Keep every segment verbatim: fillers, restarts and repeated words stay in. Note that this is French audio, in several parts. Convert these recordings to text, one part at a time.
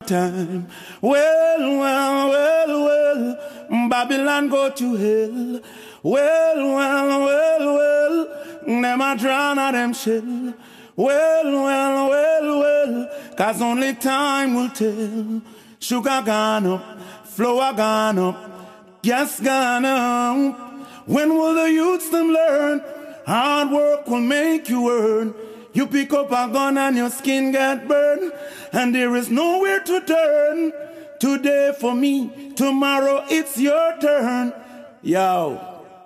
time. Well, well, well, well, Babylon go to hell. Well, well, well, well, them a drown out them shell. Well, well, well, well, cause only time will tell. Sugar gone up, flour gone up, gas gone up. When will the youths them learn? Hard work will make you earn. You pick up a gun and your skin get burned, and there is nowhere to turn. Today for me, tomorrow it's your turn. Yo.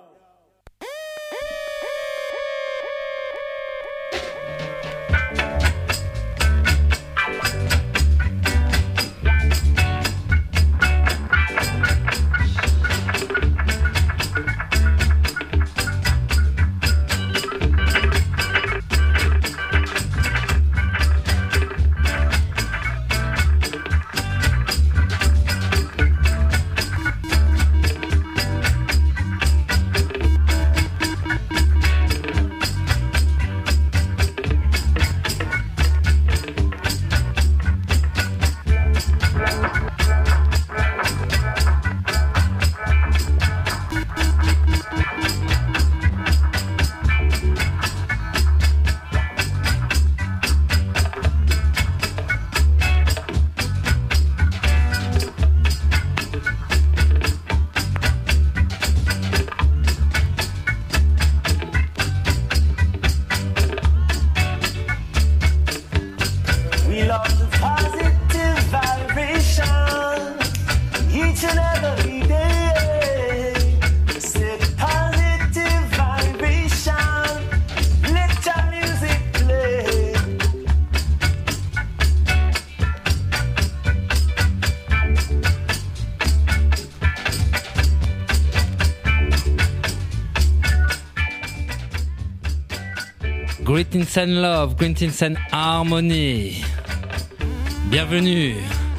Greetings and love, greetings and harmony. Bienvenue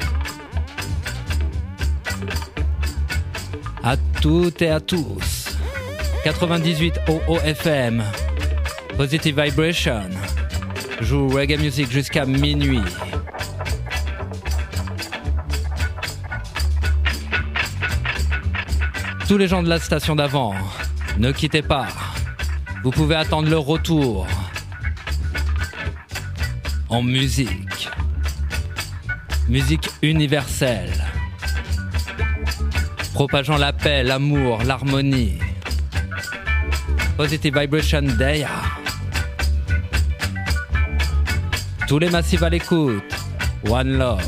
à toutes et à tous. quatre-vingt-dix-huit O O F M, Positive Vibration, joue reggae music jusqu'à minuit. Tous les gens de la station d'avant, ne quittez pas. Vous pouvez attendre le retour en musique. Musique universelle. Propageant la paix, l'amour, l'harmonie. Positive Vibration Day. Tous les massifs à l'écoute. One Love.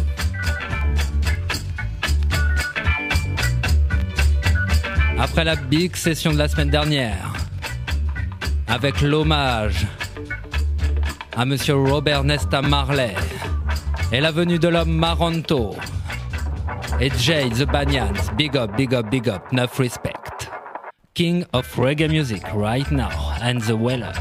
Après la big session de la semaine dernière, avec l'hommage à Monsieur Robert Nesta Marley et la venue de l'homme Maranto et Jay The Banyans, big up, big up, big up, enough respect. King of reggae music right now, and the Wailers.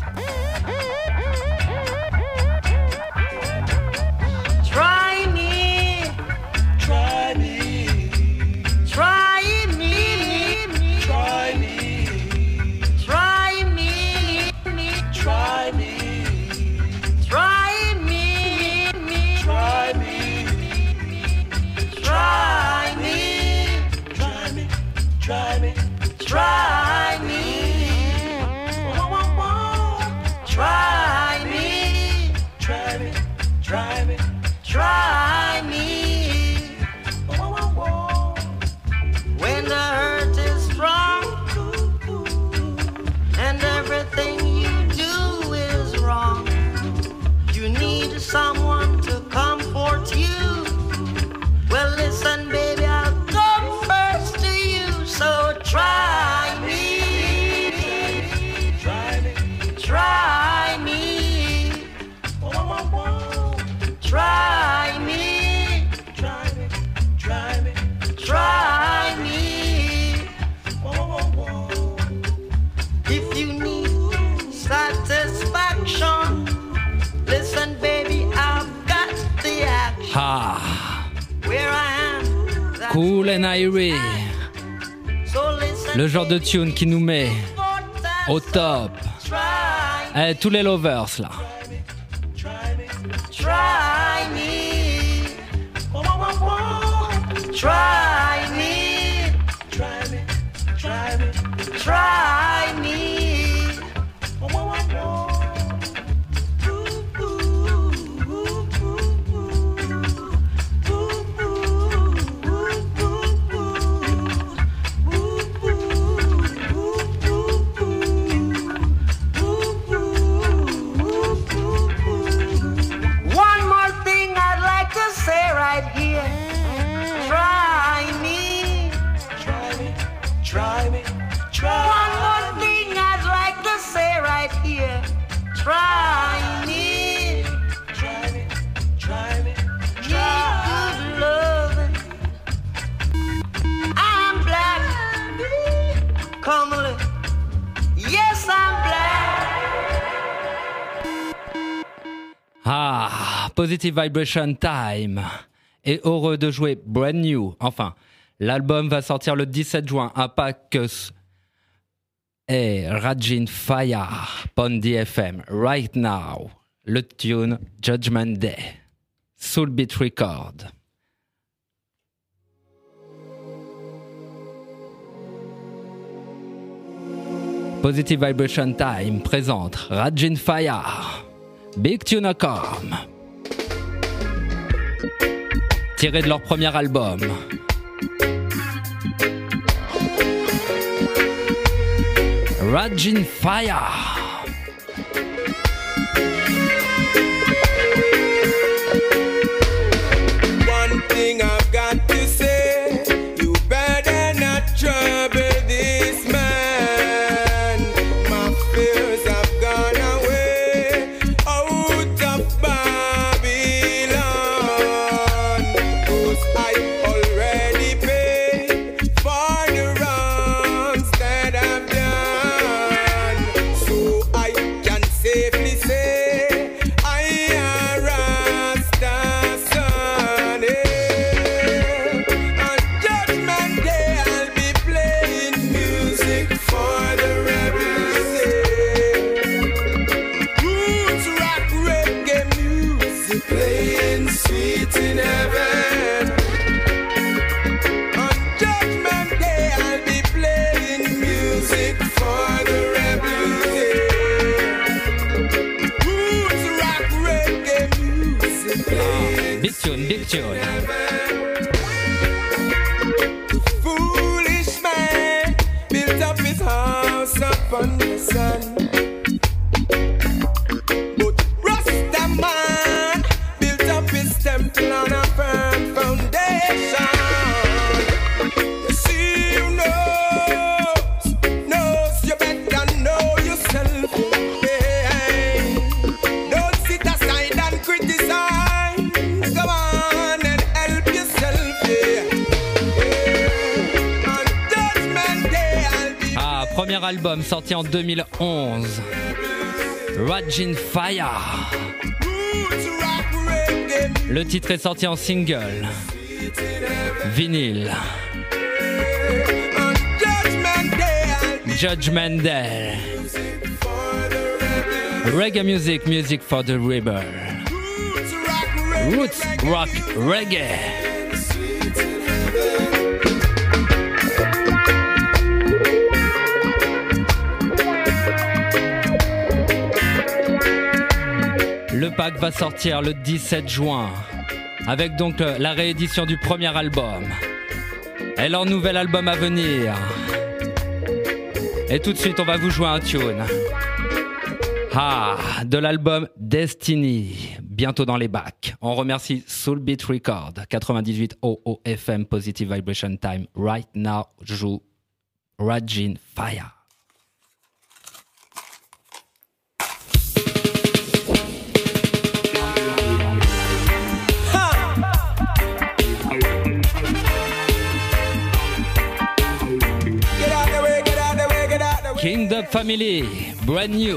Try me, try me, try me, try me, try me, try me. When the hurt is strong and everything you do is wrong, you need someone to comfort you. Well, listen, baby, I'll come first to you, so try me, try me, try me, try me, try me, try me, try me. If you need satisfaction, listen, baby, I've got the action. Ah, Where I am, that's Cool and Irie, so listen, le genre de tune qui nous met au top. try, Eh, tous les lovers là. try me, try me. Try me, try me, try me, try me. One more thing I'd like to say right here. Try me, try me, try me, try. One more thing I'd like to say right here. Try me, try me, try me, try. Good loving. I'm black, comely. Yes, I'm black. Ah, Positive Vibration Time. Et heureux de jouer Brand New. Enfin, l'album va sortir le dix-sept juin à Pacus et Rajin Fire, Pondy F M. Right now, le tune Judgment Day. Soul Beat Record. Positive Vibration Time présente Rajin Fire. Big Tune Come. Tiré de leur premier album. Raging Fire. One thing I've got to say, you better not trouble this man. My fears have gone away out of Babylon. 'Cause I already paid for the wrongs that I've done. So I can safely say I am Rasta's son. eh. On Judgment Day I'll be playing music for the rebels. eh. Roots rock reggae music playing sweet in heaven. On Judgment Day I'll be playing music for the rebels. eh. Roots rock reggae music playing Big tune, big tune. foolish man built up his house upon the sun. But Rasta man built up his temple on a firm foundation. See you knows, knows you better know yourself. Hey, don't sit aside and criticize. Go on and help yourself. Yeah. On Judgment Day I'll be Ah, premier album sorti en deux mille onze. Raging Fire. roots rock reggae Le titre est sorti en single, vinyle. on Judgment Day I'll be Judgment Day. for the rebels. Reggae music, music for the rebel. Roots rock reggae. Roots rock reggae. Le pack va sortir le dix-sept juin, avec donc euh, la réédition du premier album et leur nouvel album à venir. Et tout de suite, on va vous jouer un tune. Ah, de l'album Destiny, bientôt dans les bacs. On remercie Soul Beat Record, quatre-vingt-dix-huit O O F M, Positive Vibration Time. Right now, joue Raging Fire. Get out the way, get out the way, get out the way. Kingdom Family, brand new.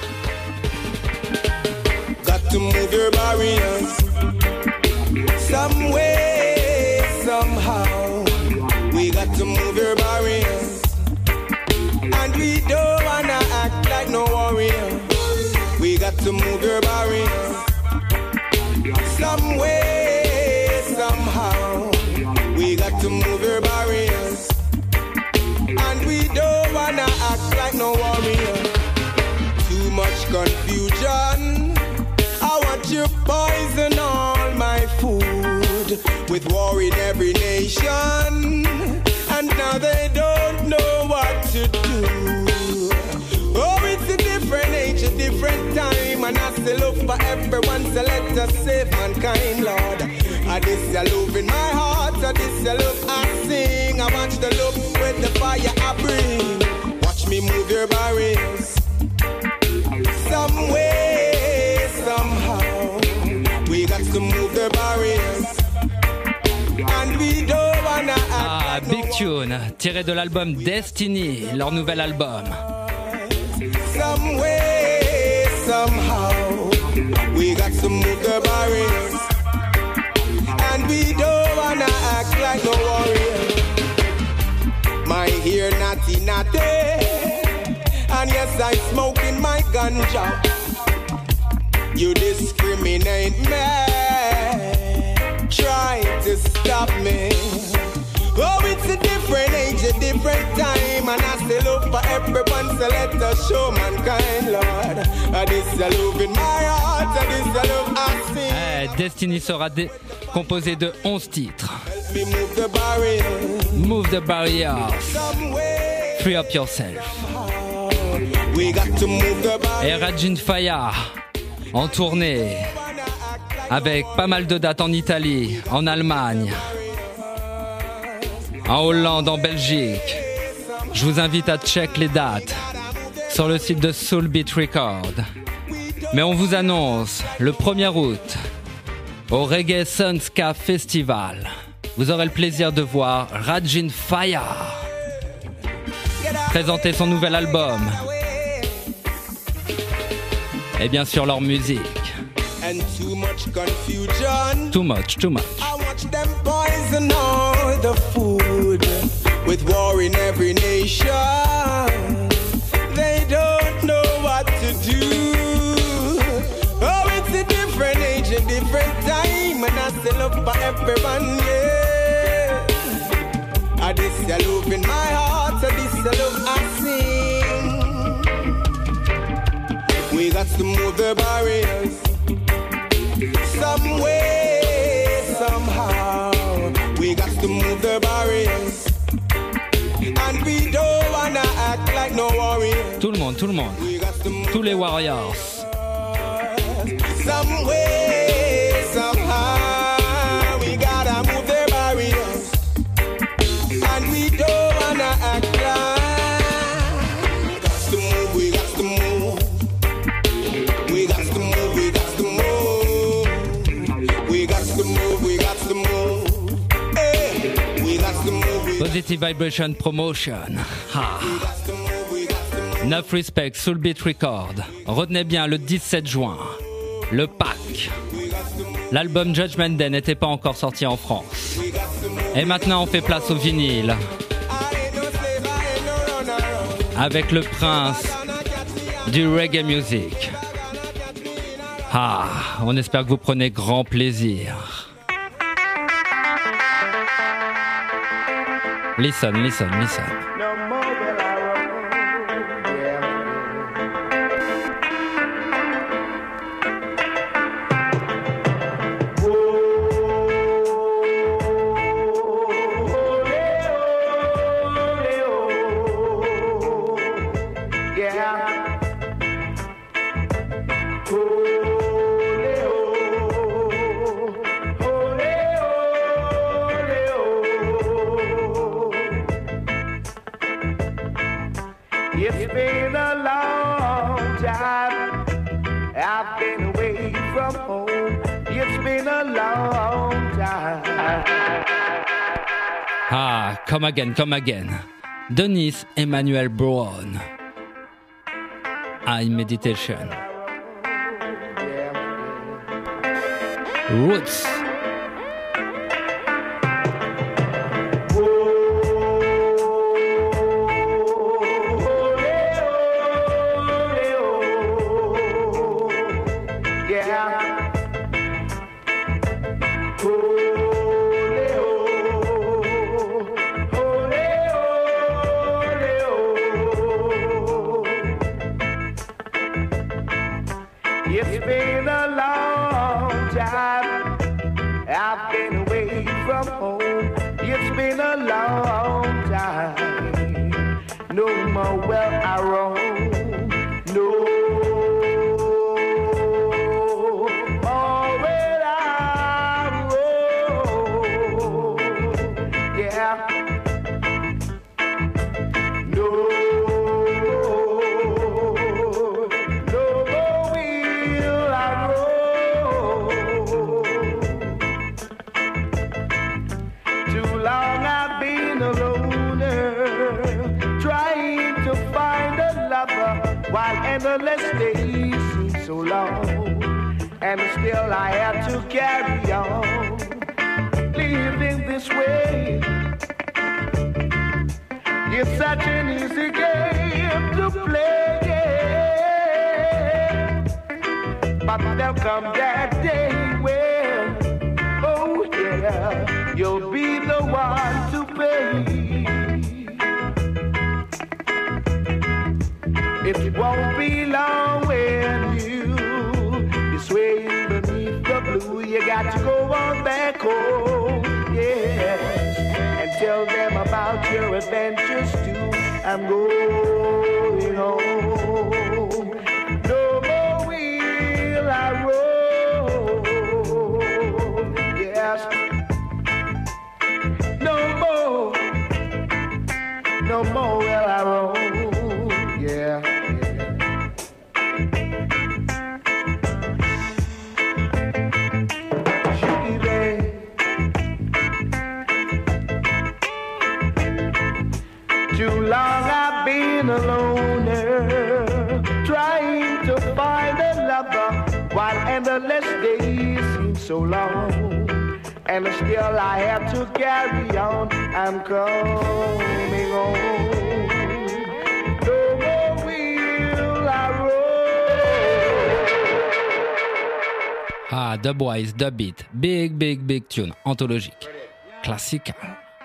Got to move your barriers some way, somehow. We got to move your barriers, and we don't wanna act like no warrior. We got to move your barriers some way, somehow. We got to move your barriers. And we don't wanna act like no warrior. Too much confusion. I want you poison all my food with war in every nation. And now they don't know what to do. Oh, it's a different age, a different time. And I still look for everyone, so let us save mankind, Lord. I this your love in my heart, I this your love I sing. I want the love with the fire I bring. Watch me move your barriers. Some way, somehow, we got to move the barriers. And we don't wanna act Ah, like Big no Tune, tiré de l'album Destiny, leur nouvel album. Some way, somehow, we got to move the barriers. And we don't wanna act like no warrior. My ear natty natty, and yes, I smoking my ganja. You discriminate me, try to stop me. Oh, it's a different age, a different time. And I still look for everyone, so let us show mankind, Lord. And this is love in my heart, and this is love I sing. Eh, Destiny sera dé- composé de onze titres. Help me move the barriers. Move the barriers, Some way, free up yourself. we got to move the barriers. Et Rajin Faya, en tournée, avec pas mal de dates en Italie, en Allemagne, en Hollande, en Belgique. Je vous invite à check les dates sur le site de Soul Beat Record. Mais on vous annonce le premier août au Reggae Sun Ska Festival. Vous aurez le plaisir de voir Rajin Faya présenter son nouvel album et bien sûr leur musique. And too much confusion. Too much, too much. I watch them poison all the food with war in every nation. They don't know what to do. Oh, it's a different age, a different time, and I still love for everyone, yeah. I this your love in my heart, I this your love I sing. We got to move the barriers. Some way, somehow, we got to move the barriers. And we don't wanna act like no warriors. Tout le monde, tout le monde. We got to move Tous les Warriors. some way, somehow, we gotta move the barriers. And we don't wanna act like. We got to move, we got to move. We got to move, we got to move. We got to move, we got to move. Hey, we got to move, we got Positive Vibration Promotion. Ah. to move, we got to move. Enough Respect, Soul Beat Record. Retenez bien, le dix-sept juin, le Pack. L'album Judgment Day n'était pas encore sorti en France. Et maintenant, on fait place au vinyle. I ain't no slave, I ain't no runner. Avec le prince du reggae music. Ah, on espère que vous prenez grand plaisir. Listen, listen, listen. No more will I roam. Yeah. It's been a long time. I've been away from home. It's been a long time. Ah, come again, come again. Dennis Emmanuel Brown. I Meditation. Roots. from home. It's been a long time. No more will I roam. No more will I roam. Yeah. No. No more will I roam. Too long I've been a loner, trying to find a lover while endless days seem so long, and still I have to carry on living this way. It's such an easy game to play, but there'll come that day when, oh yeah, you'll be the one to pay. It won't be long when you be swaying beneath the blue. You got to go on back home, yes, and tell them about your adventures too. I'm going home. No more will I roam, yes. No more, no more will I roam, yeah. Too long I've been a loner, trying to find a lover while endless days seem so long, and still I have to carry on. I'm coming home. No more will I roam. Ah, Dubwise, Dub Beat, big, big, big tune, anthologique, classical.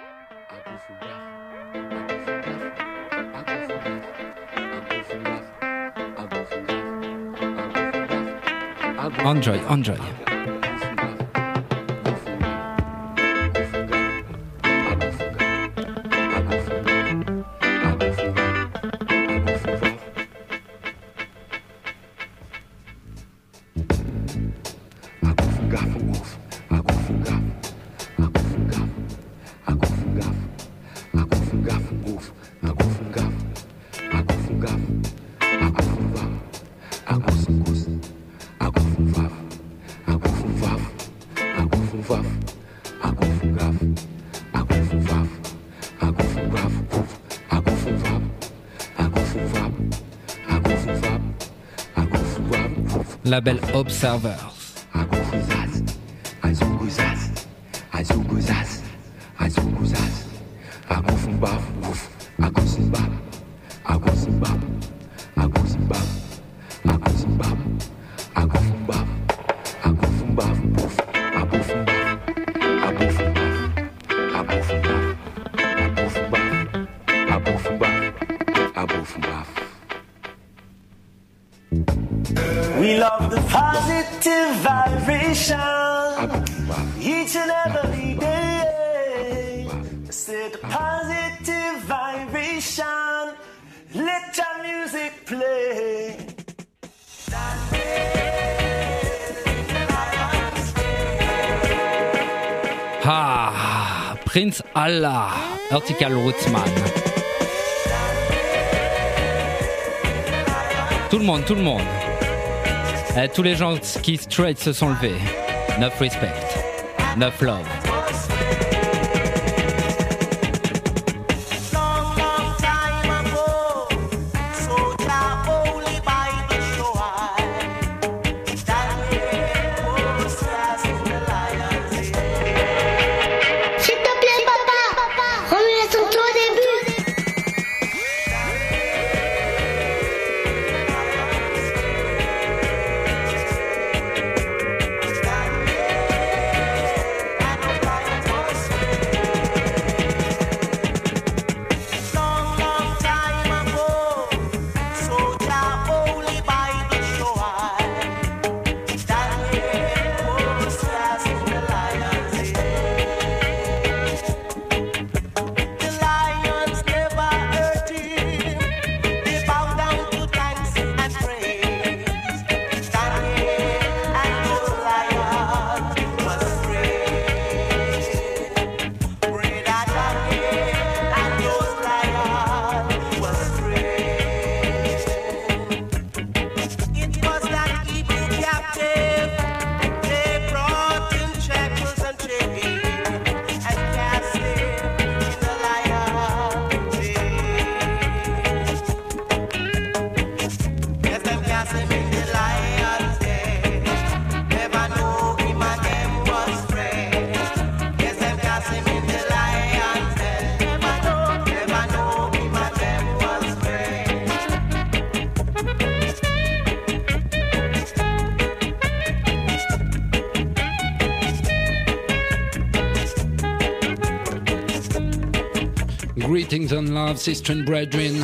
Enjoy, enjoy. Label Observers. We love the positive vibration each and every day. Say the positive vibration, let your music play. Ah, Prince Allah, Vertical Rootsman. Tout le monde, tout le monde. Eh, tous les gens qui straight se sont levés. Enough respect. Enough love. I Greetings and love, sister and brethren.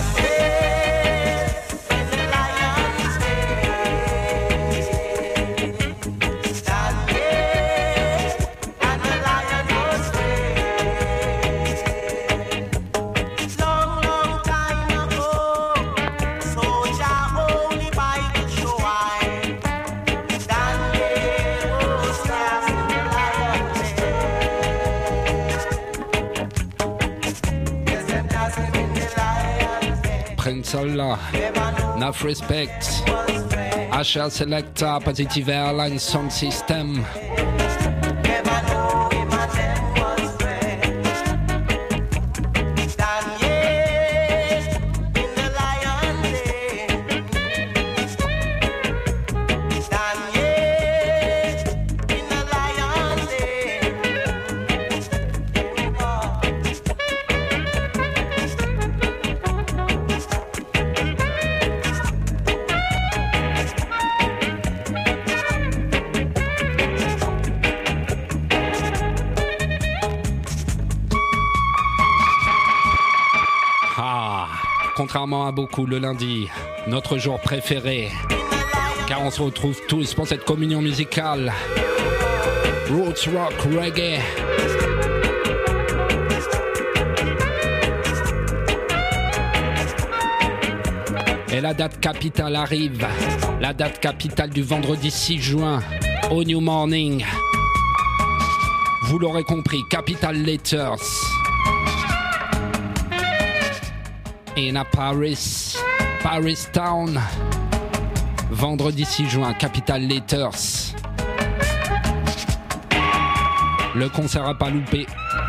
Allah, enough respect. H R Selecta, Positive Airline Sound System. Contrairement à beaucoup, le lundi, notre jour préféré, car on se retrouve tous pour cette communion musicale. Roots rock, reggae. Et la date capitale arrive, la date capitale du vendredi six juin, au New Morning. Vous l'aurez compris, Capital Letters. In a Paris, Paris Town, vendredi six juin, Capital Letters. Le concert à pas louper.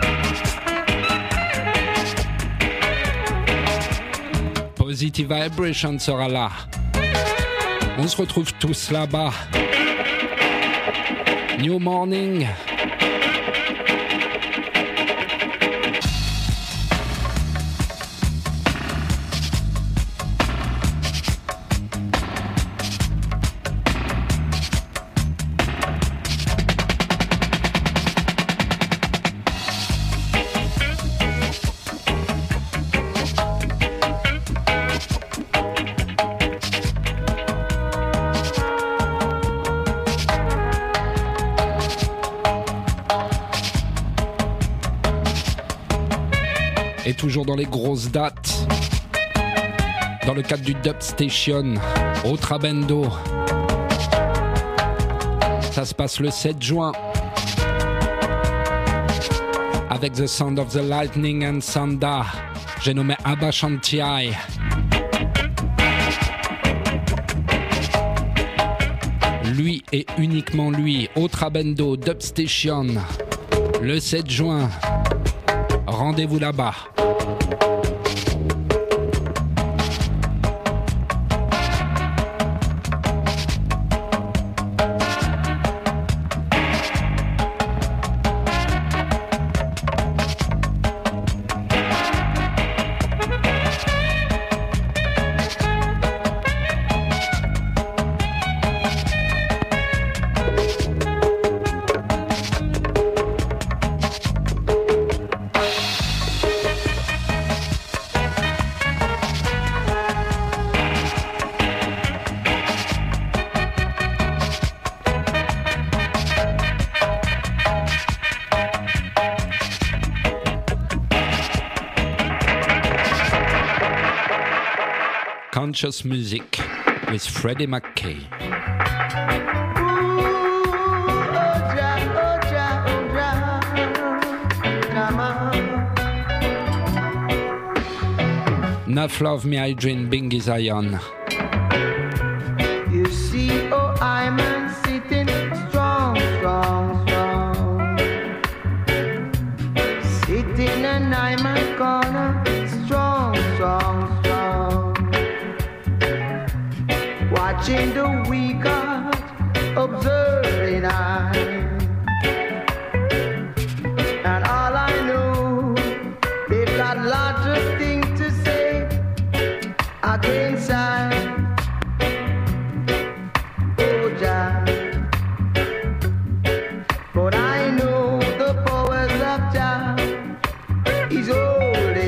Positive Vibration sera là. On se retrouve tous là-bas. New Morning. Et toujours dans les grosses dates, dans le cadre du Dub Station, au Trabendo. Ça se passe le sept juin, avec The Sound of the Lightning and Thunder. J'ai nommé Abba Shantiai. Lui et uniquement lui, au Trabendo, Dub Station, le sept juin. Rendez-vous là-bas. Conscious Music with Freddie McKay. Enough love me, I dream, Bingy Zion. You see, oh, I'm sitting strong, strong, strong. Sitting and I'm a corner, strong, strong, strong. Watching the weak heart, observing I. And all I know, they've got lots of things to say against I. Oh, Jah. But I know the powers of Jah is holding.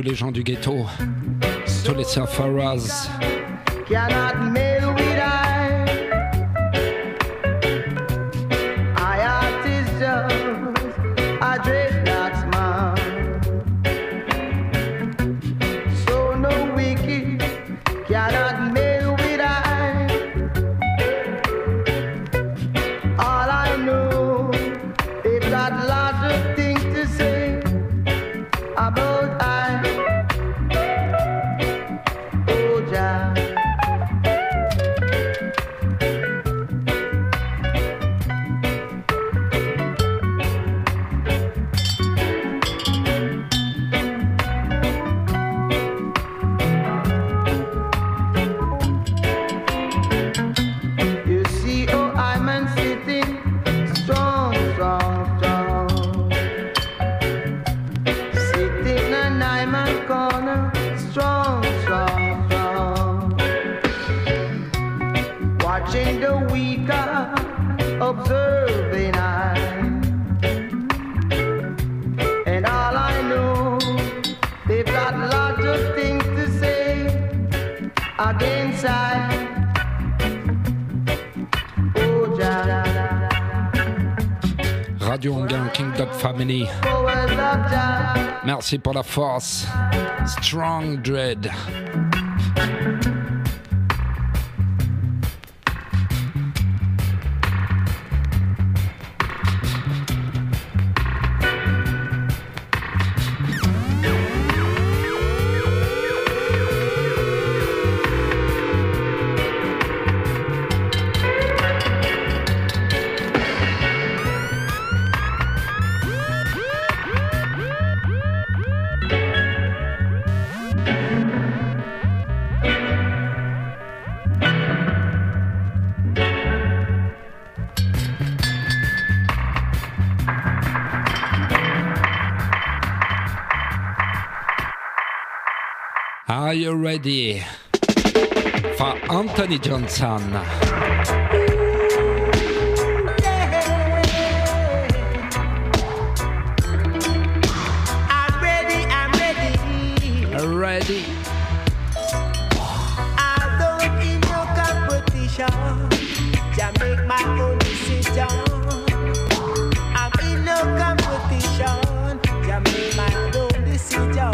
les gens du ghetto, tous les sufferers. Cannot mail with I. I art is just a dreadlocks man. So no wicked cannot mail with I. All I know, they've got lots of things to say about I. Oh, Jah. You see, oh, I'm a sitting strong, strong, strong. Sitting and I'm a corner, strong, strong, strong. Watching the weaker, observing I. And all I know, they've got lots of things to say against I. Oh, Jah. Radio Anguin, King Dog Family. Powers of Jah. Merci pour la force. Strong Dread. Are you ready for Anthony Johnson? I'm ready, I'm ready. Ready? I don't need no competition. Just make my own decision. I'm in no competition. Just make my own decision.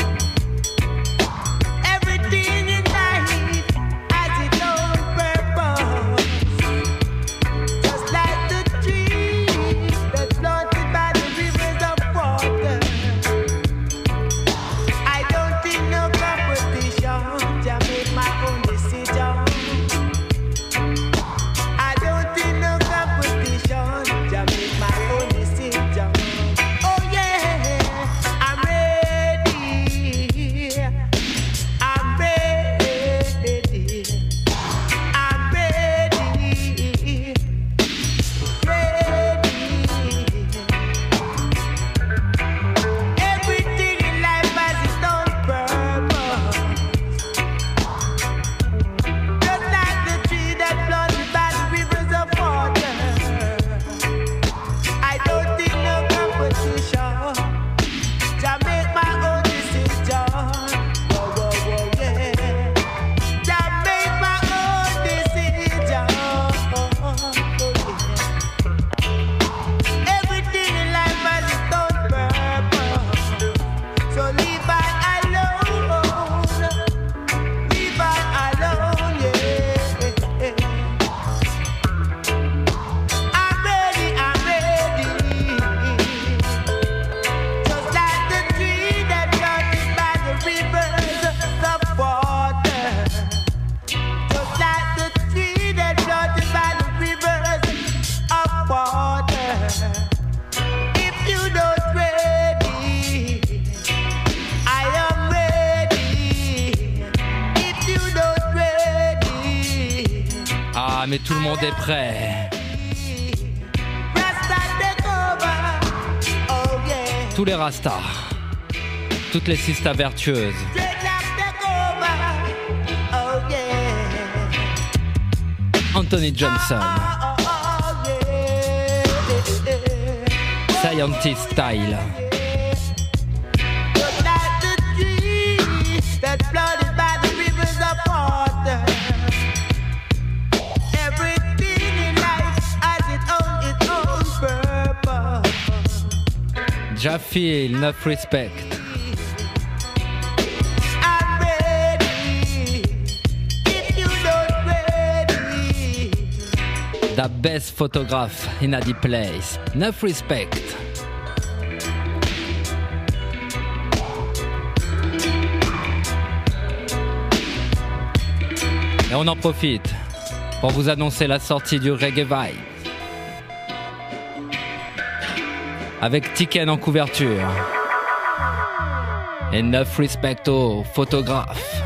Everything in life has its own purpose. Just like the trees that's planted by the rivers of water. I don't need no competition to make my own decision. I don't need no competition to make my own decision. Oh yeah, I'm ready. I'm ready. I'm ready. Ready. Everything in life has its own purpose. Just like the tree that planted by the rivers of water. I don't need no competition to make my own decision. Whoa, whoa, whoa, yeah. To make my own decision. Oh, yeah. Everything in life has its own purpose. So leave I alone. Leave I alone, yeah. I'm ready, I'm ready. Just like the tree that planted by the rivers of water. Just like the tree that planted by the rivers of water. If you don't ready, I am ready. If you don't ready, Ah, mais tout le monde est prêt. Rasta take over. Oh yeah. Tous les rastas. Toutes les sistas vertueuses. Dreadlock take over. Oh yeah. Anthony Johnson. Oh, oh, yeah. Scientist style. Just like the tree Jafil, Enough Respect. I'm ready. If you don't ready. The best photograph in a place. Enough Respect. Et on en profite pour vous annoncer la sortie du Reggae Vibe. Avec Tiken en couverture. Et neuf respect aux photographes.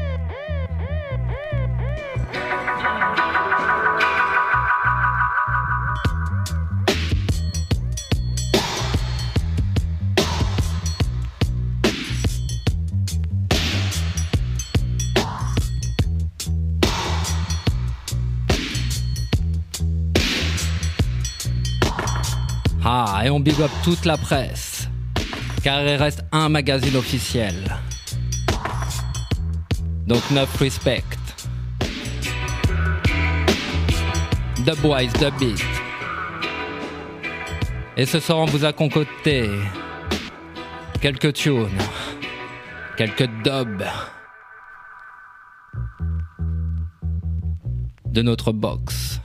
Ah, et on big up toute la presse, car il reste un magazine officiel. Donc neuf respect. The Boys, The Beat. Et ce soir on vous a concocté quelques tunes, quelques dubs de notre box,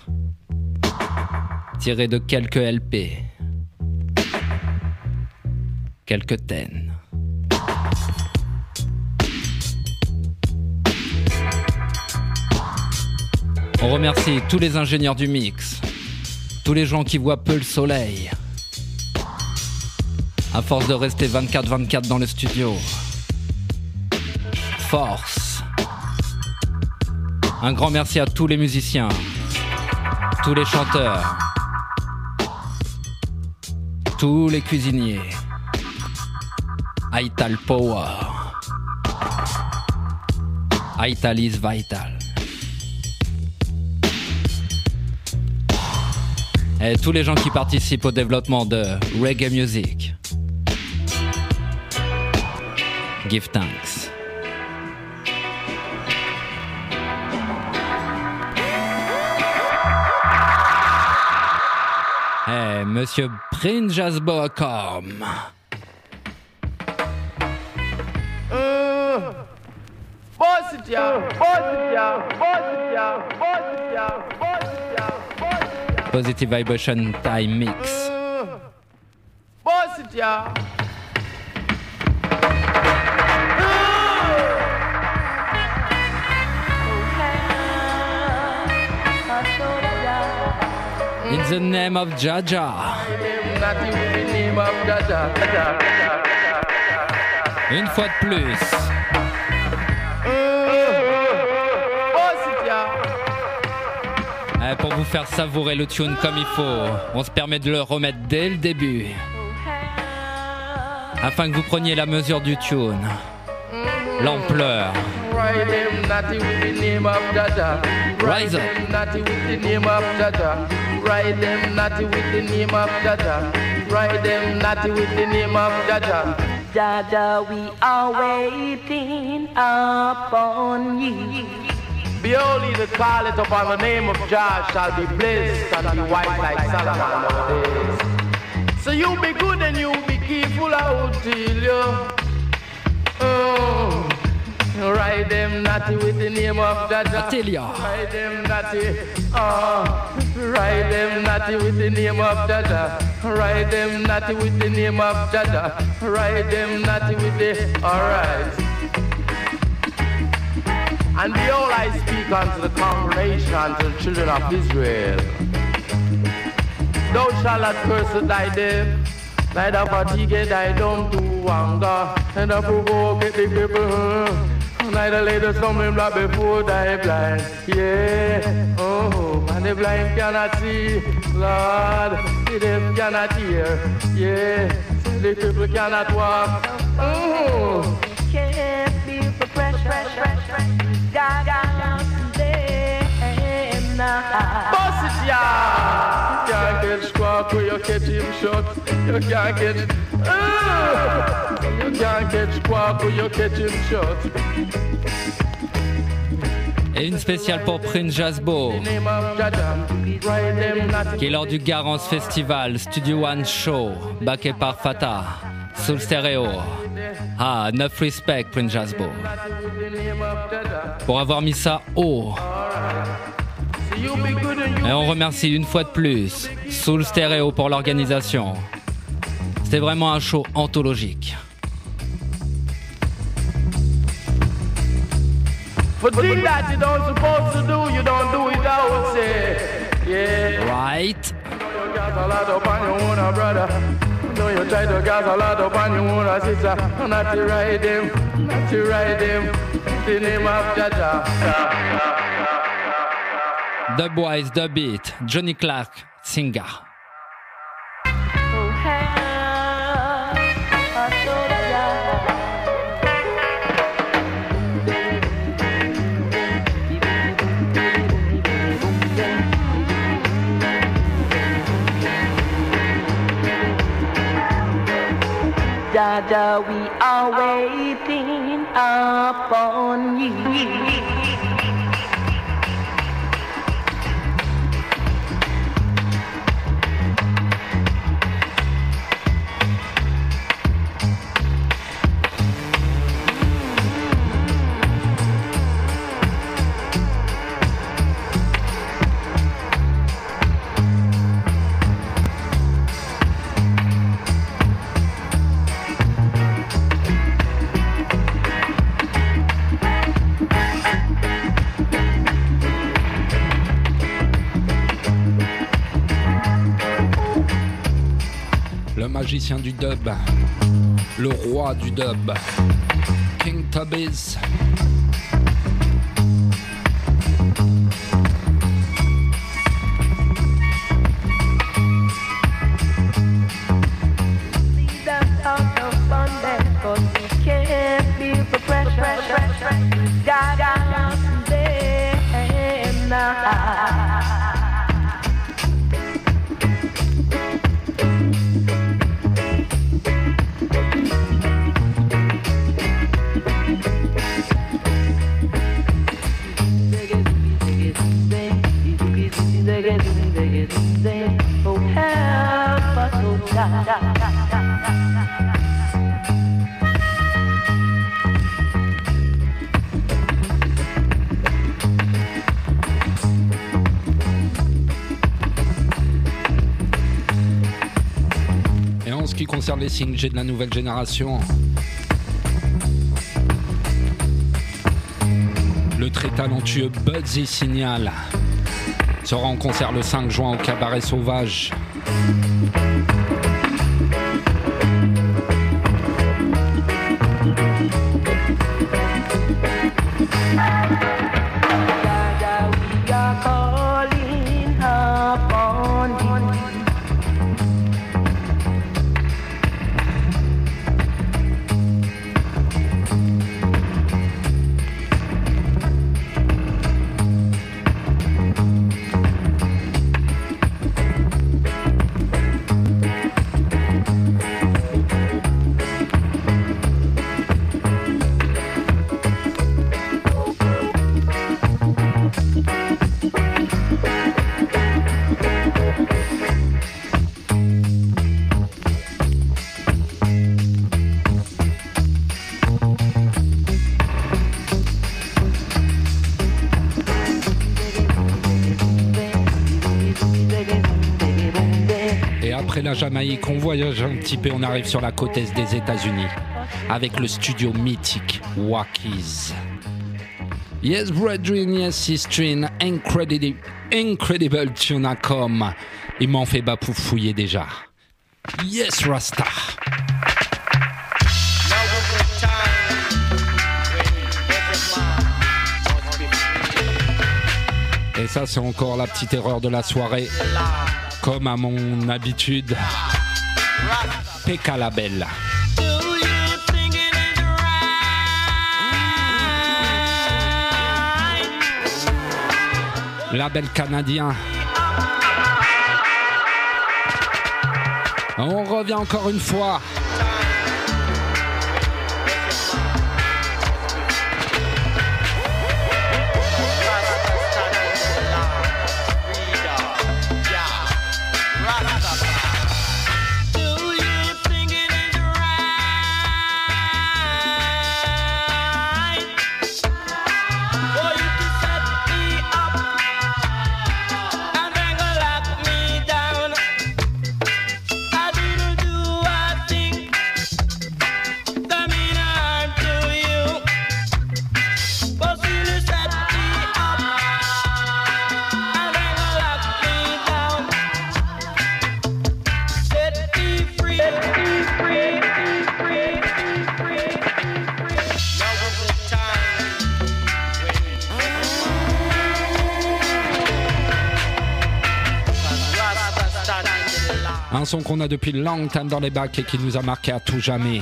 tirés de quelques L P. Quelques ten. On remercie tous les ingénieurs du mix, tous les gens qui voient peu le soleil, à force de rester vingt-quatre vingt-quatre dans le studio. Force. Un grand merci à tous les musiciens, tous les chanteurs, tous les cuisiniers. Ital Power. Ital is vital. Et tous les gens qui participent au développement de reggae music. Give thanks. Hey, Monsieur Prince Jasboacom. Boss it ya, boss it ya, boss it ya, boss it ya, boss it ya, boss it ya. Positive Vibration Time Mix. Boss it ya. In the name of Jaja. Une fois de plus. Eh, pour vous faire savourer le tune comme il faut, on se permet de le remettre dès le début, afin que vous preniez la mesure du tune, l'ampleur. Rise up. Ride them naughty with the name of Jaja. Ride them naughty with the name of Jaja. Jaja, we are waiting upon ye. Behold, he that calleth upon the name of Jah shall be blessed and be white like Solomon nowadays. So you be good and you be careful, I will tell you. Oh. Ride them naughty with the name of Jaja. Ride them naughty, oh. Ride them naughty with the name of Jaja. Ride them naughty with the name of Jaja. Ride them naughty with the, alright. And behold, I speak unto the congregation, unto the children of Israel. Thou shalt not curse thy death, neither fatigue thy dumb to anger, and the provoke the people, neither lay the stumbling block before thy blind. Yeah, oh, and the blind cannot see, Lord, the deaf cannot hear. Yeah, the people cannot walk. Oh, Can't feel the pressure. God, God, them now. Boss it, yeah. You can't get squawk when you catch him shot. You can't get, uh, you can't get squawk when you catch him shot. Et une spéciale pour Prince Jasbo, qui est lors du Garance Festival Studio One Show, backé par Fata, Soul Stereo. Ah, enough respect, Prince Jasbo, pour avoir mis ça haut. Et on remercie une fois de plus Soul Stereo pour l'organisation. C'était vraiment un show anthologique. For things that you don't supposed to do, you don't do it, I would say. Yeah. Right. You got a lot up on your own, brother. Don't you try to gas a lot up on your own, sister. Not to ride him, not to ride him. The name of Jaja. Dubwise, Dub Beat, Johnny Clark, Singer. Dada, we are waiting upon you. Magicien du dub, le roi du dub, King Tubbies. Et en ce qui concerne les cinq G de la nouvelle génération, le très talentueux Budsy Signal sera en concert le cinq juin au Cabaret Sauvage. La Jamaïque, on voyage un petit peu, on arrive sur la côte est des États-Unis avec le studio mythique Wakies. Yes, brethren, yes, sister, incredible, incredible tune à comme. Il m'en fait bapoufouiller déjà. Yes, Rasta. Et ça, c'est encore la petite erreur de la soirée. Comme à mon habitude, Pekka la Belle. Label canadien. On revient encore une fois. chanson qu'on a depuis long time dans les bacs et qui nous a marqué à tout jamais.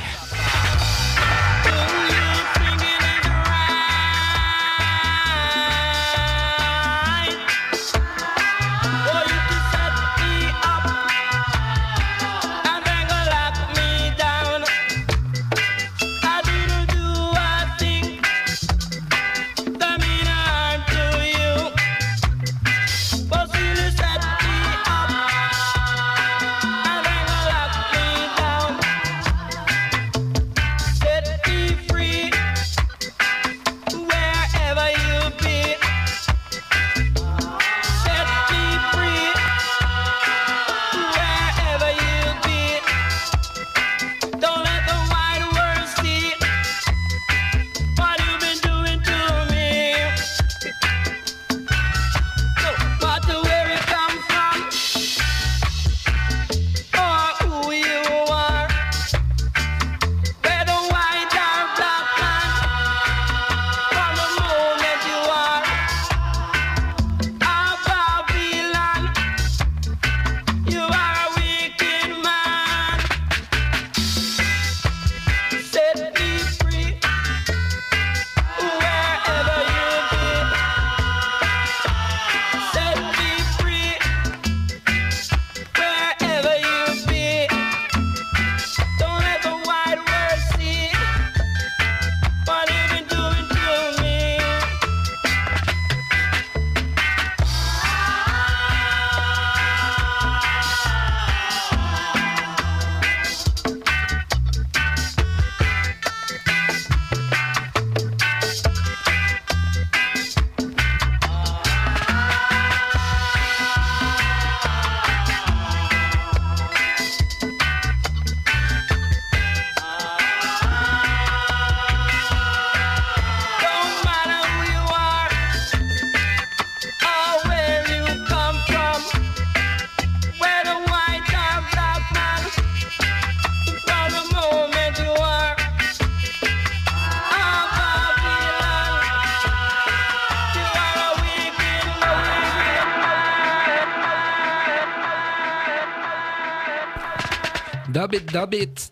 Dub it, dub it.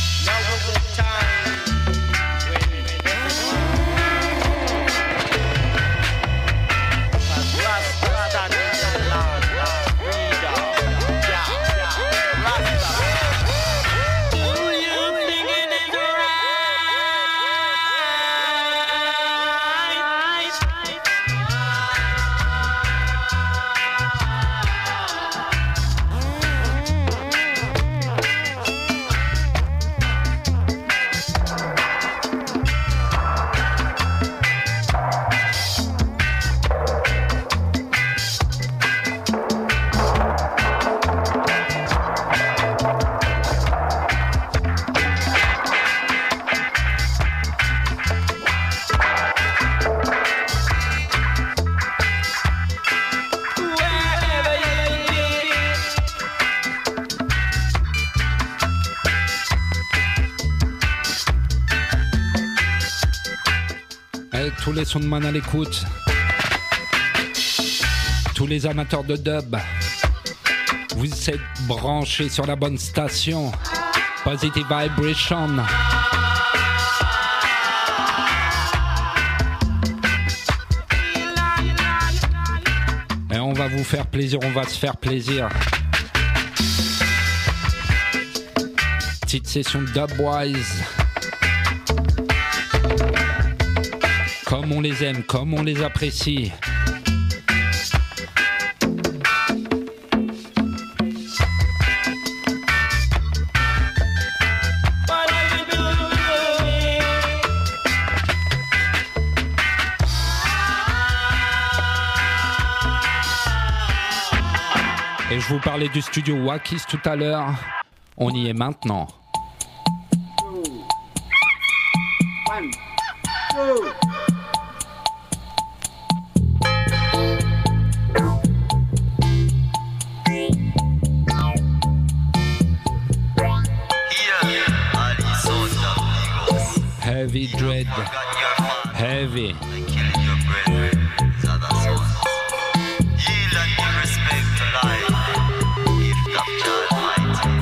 Tous les sons de man à l'écoute, tous les amateurs de dub, vous êtes branchés sur la bonne station, Positive Vibration. Et on va vous faire plaisir, on va se faire plaisir. Petite session Dubwise. Comme on les aime, comme on les apprécie. Et je vous parlais du studio Wakis tout à l'heure. On y est maintenant. One, two. Heavy dread, heavy. Yield and give respect to life. If that child might.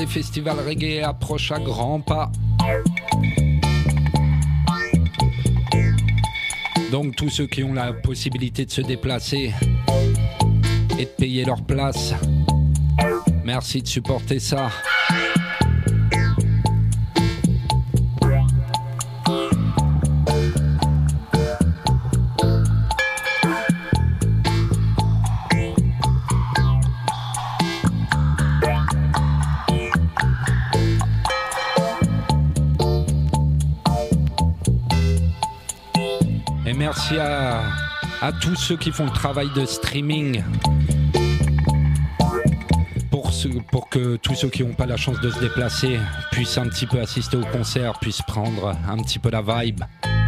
les festivals reggae approchent à grands pas. Donc tous ceux qui ont la possibilité de se déplacer et de payer leur place, merci de supporter ça. Merci à, à tous ceux qui font le travail de streaming pour, ce, pour que tous ceux qui n'ont pas la chance de se déplacer puissent un petit peu assister au concert, puissent prendre un petit peu la vibe.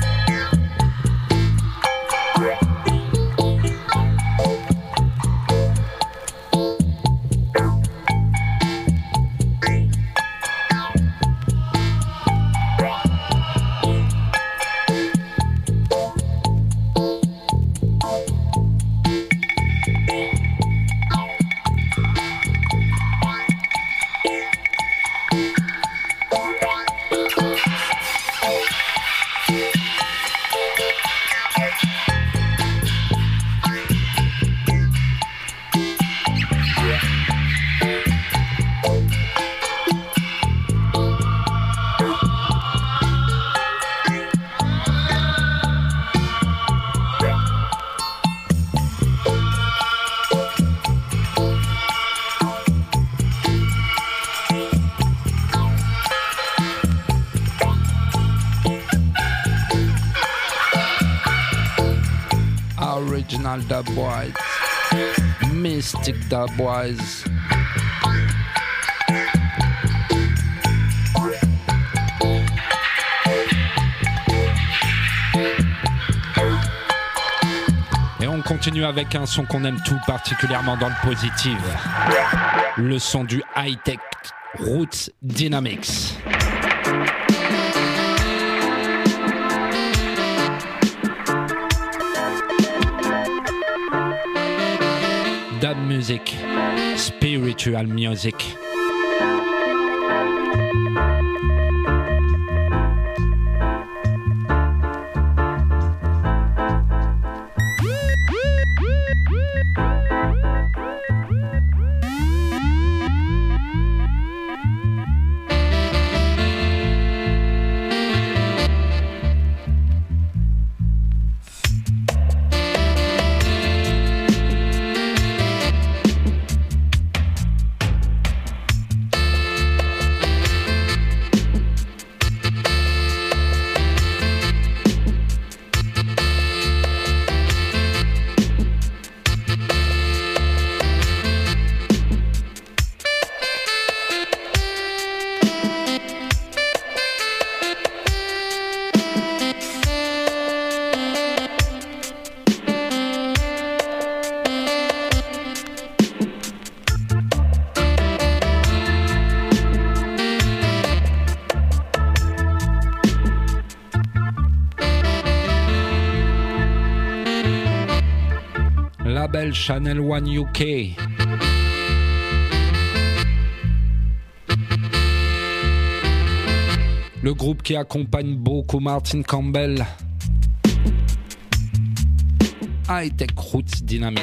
Original Dubwise, Mystic Dubwise. Et on continue avec un son qu'on aime tout particulièrement dans le positif. Le son du high-tech Roots Dynamics. Dub music, spiritual music. Label Channel One U K. Le groupe qui accompagne beaucoup Martin Campbell. High-Tech Roots Dynamics.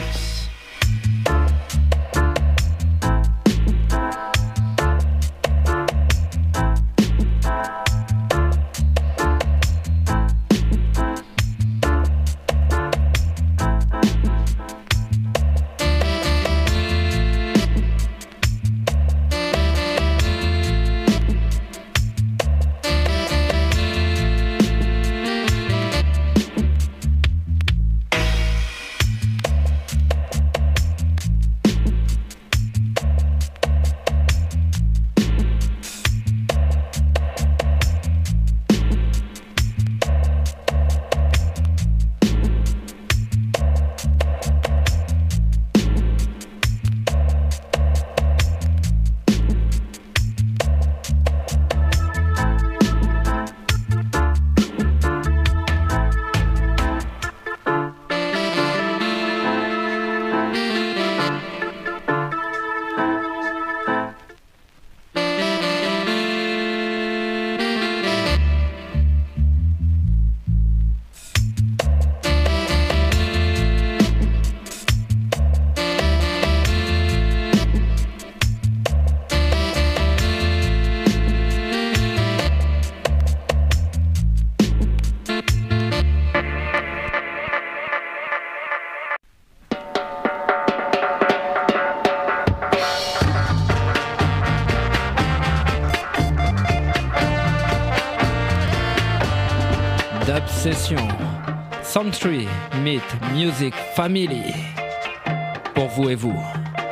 Dub Session, Century, Meet, Music, Family. Pour vous et vous.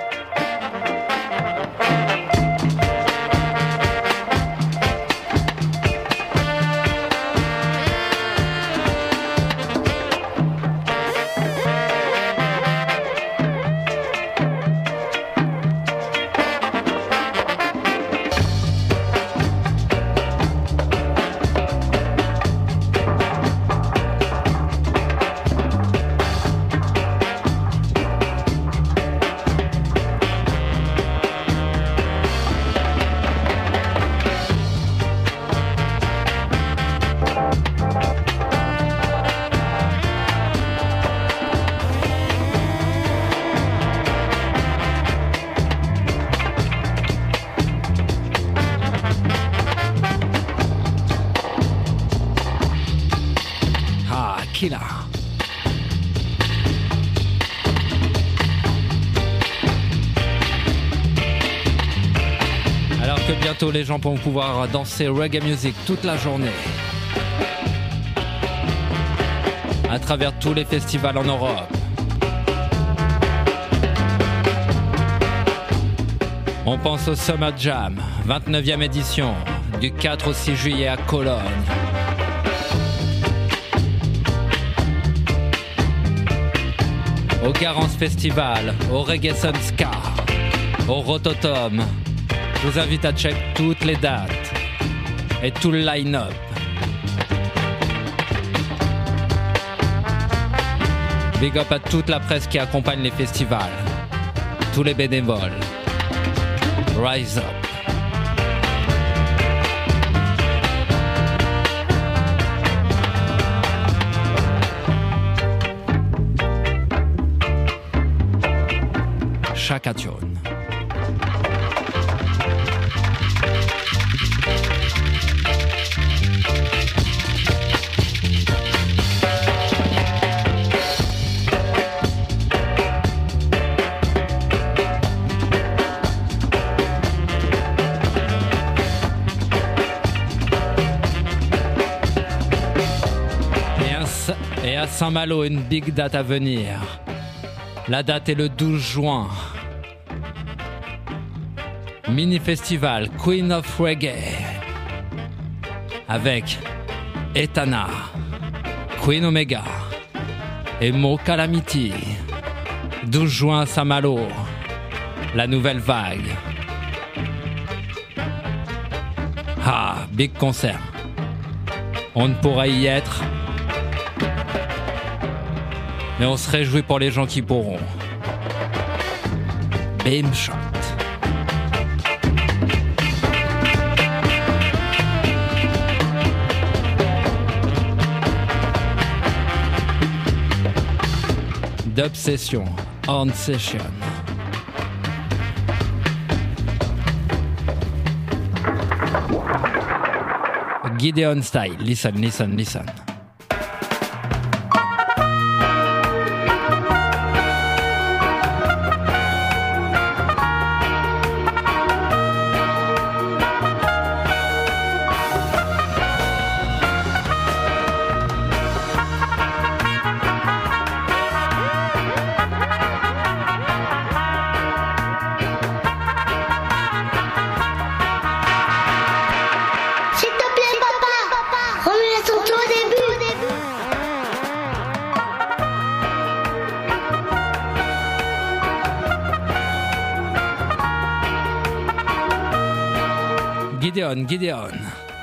Killer. Alors que bientôt les gens vont pouvoir danser reggae music toute la journée à travers tous les festivals en Europe. On pense au Summer Jam, vingt-neuvième édition, du quatre au six juillet à Cologne. Au Garance Festival, au Reggae Sun Ska, au Rototom. Je vous invite à check toutes les dates et tout le line-up. Big up à toute la presse qui accompagne les festivals, tous les bénévoles. Rise up. Chakation. Et à Saint-Malo, une big date à venir. La date est le douze juin. Mini-festival Queen of Reggae avec Etana, Queen Omega et Mo Calamity. douze juin à Saint-Malo, la nouvelle vague. Ah, big concert. On ne pourra y être, mais on se réjouit pour les gens qui pourront. Bim shot. Dub Session, On Session. Gideon style. Listen, listen, listen. Gideon, Gideon.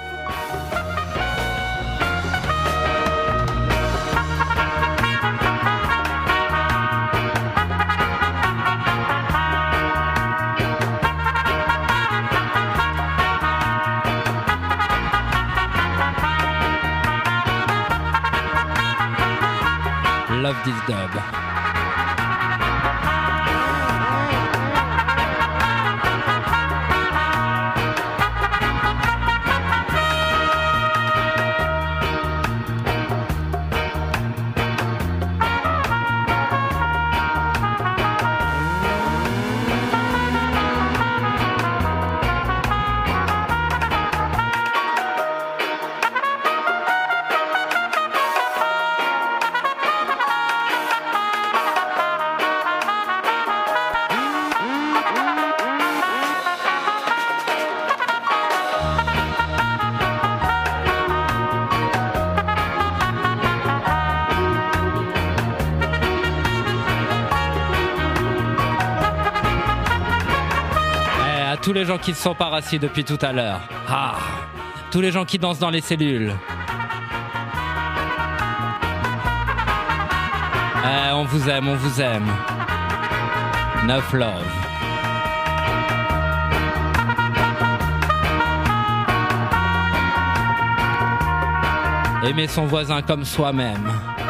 Love this dub. tous les gens qui ne sont pas rassis depuis tout à l'heure. Ah, tous les gens qui dansent dans les cellules. Eh, on vous aime, on vous aime. Neuf love. Aimer son voisin comme soi-même.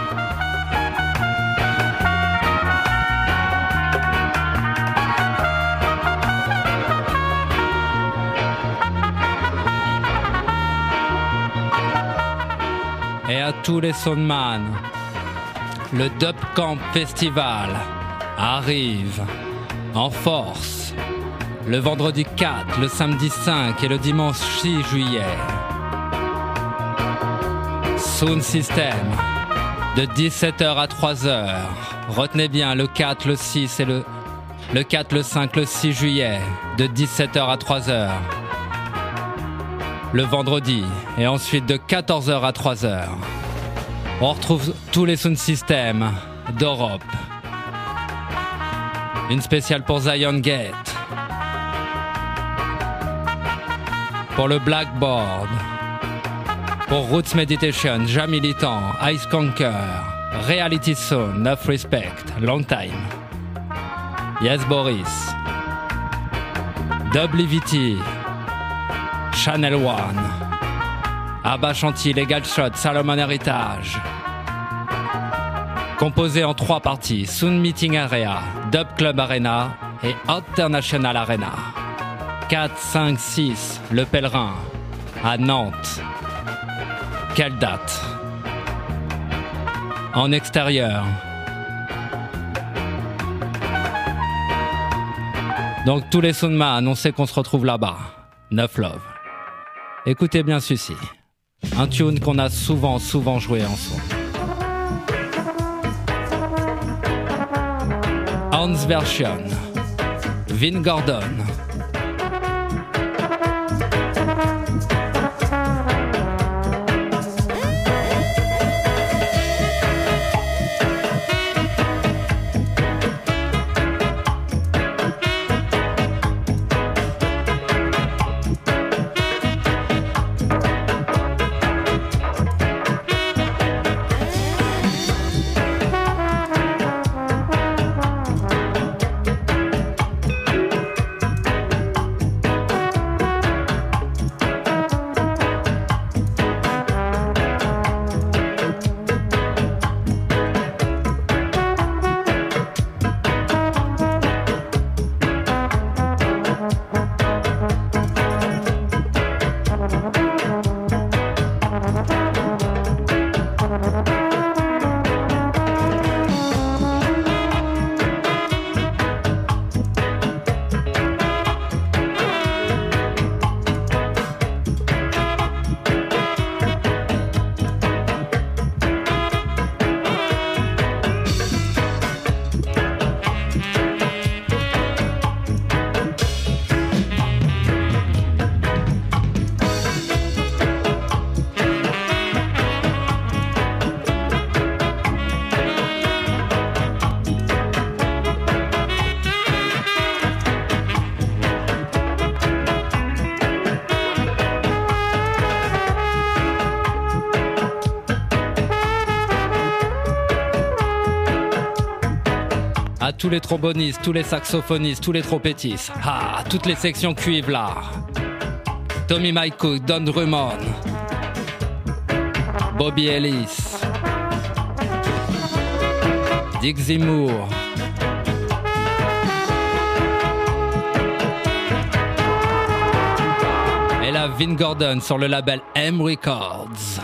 Et à tous les soundman, le Dub Camp Festival arrive en force le vendredi quatre, le samedi cinq et le dimanche six juillet. Sound System de dix-sept heures à trois heures. Retenez bien le quatre, le six et le, le quatre, le cinq, le six juillet de dix-sept heures à trois heures. Le vendredi et ensuite de quatorze heures à trois heures. On retrouve tous les sound systems d'Europe. Une spéciale pour Zion Gate. Pour le Blackboard. Pour Roots Meditation, Ja Militant, Ice Conquer, Reality Sound, Enough Respect, Long Time. Yes Boris. W V T. Channel One. Abba Chanty, Legal Shot, Salomon Heritage. Composé en trois parties, Sound Meeting Area, Dub Club Arena et International Arena. quatre, cinq, six, Le Pèlerin, à Nantes. Quelle date? En extérieur. Donc tous les soundman, on sait qu'on se retrouve là-bas. Neuf love. Écoutez bien ceci. Un tune qu'on a souvent, souvent joué ensemble. Hans Version. Vin Gordon. À tous les trombonistes, tous les saxophonistes, tous les trompettistes. Ah, toutes les sections cuivres là. Tommy Mike Cook, Don Drummond, Bobby Ellis, Dick Zimour. Et la Vin Gordon sur le label M Records.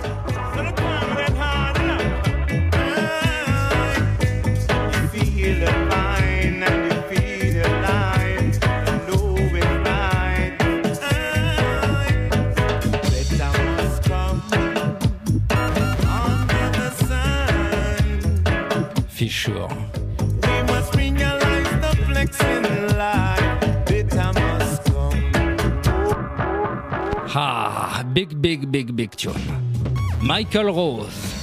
Sure. We must realize the flexing life. Bitter must come. Ah, big, big, big, big tune. Michael Rose.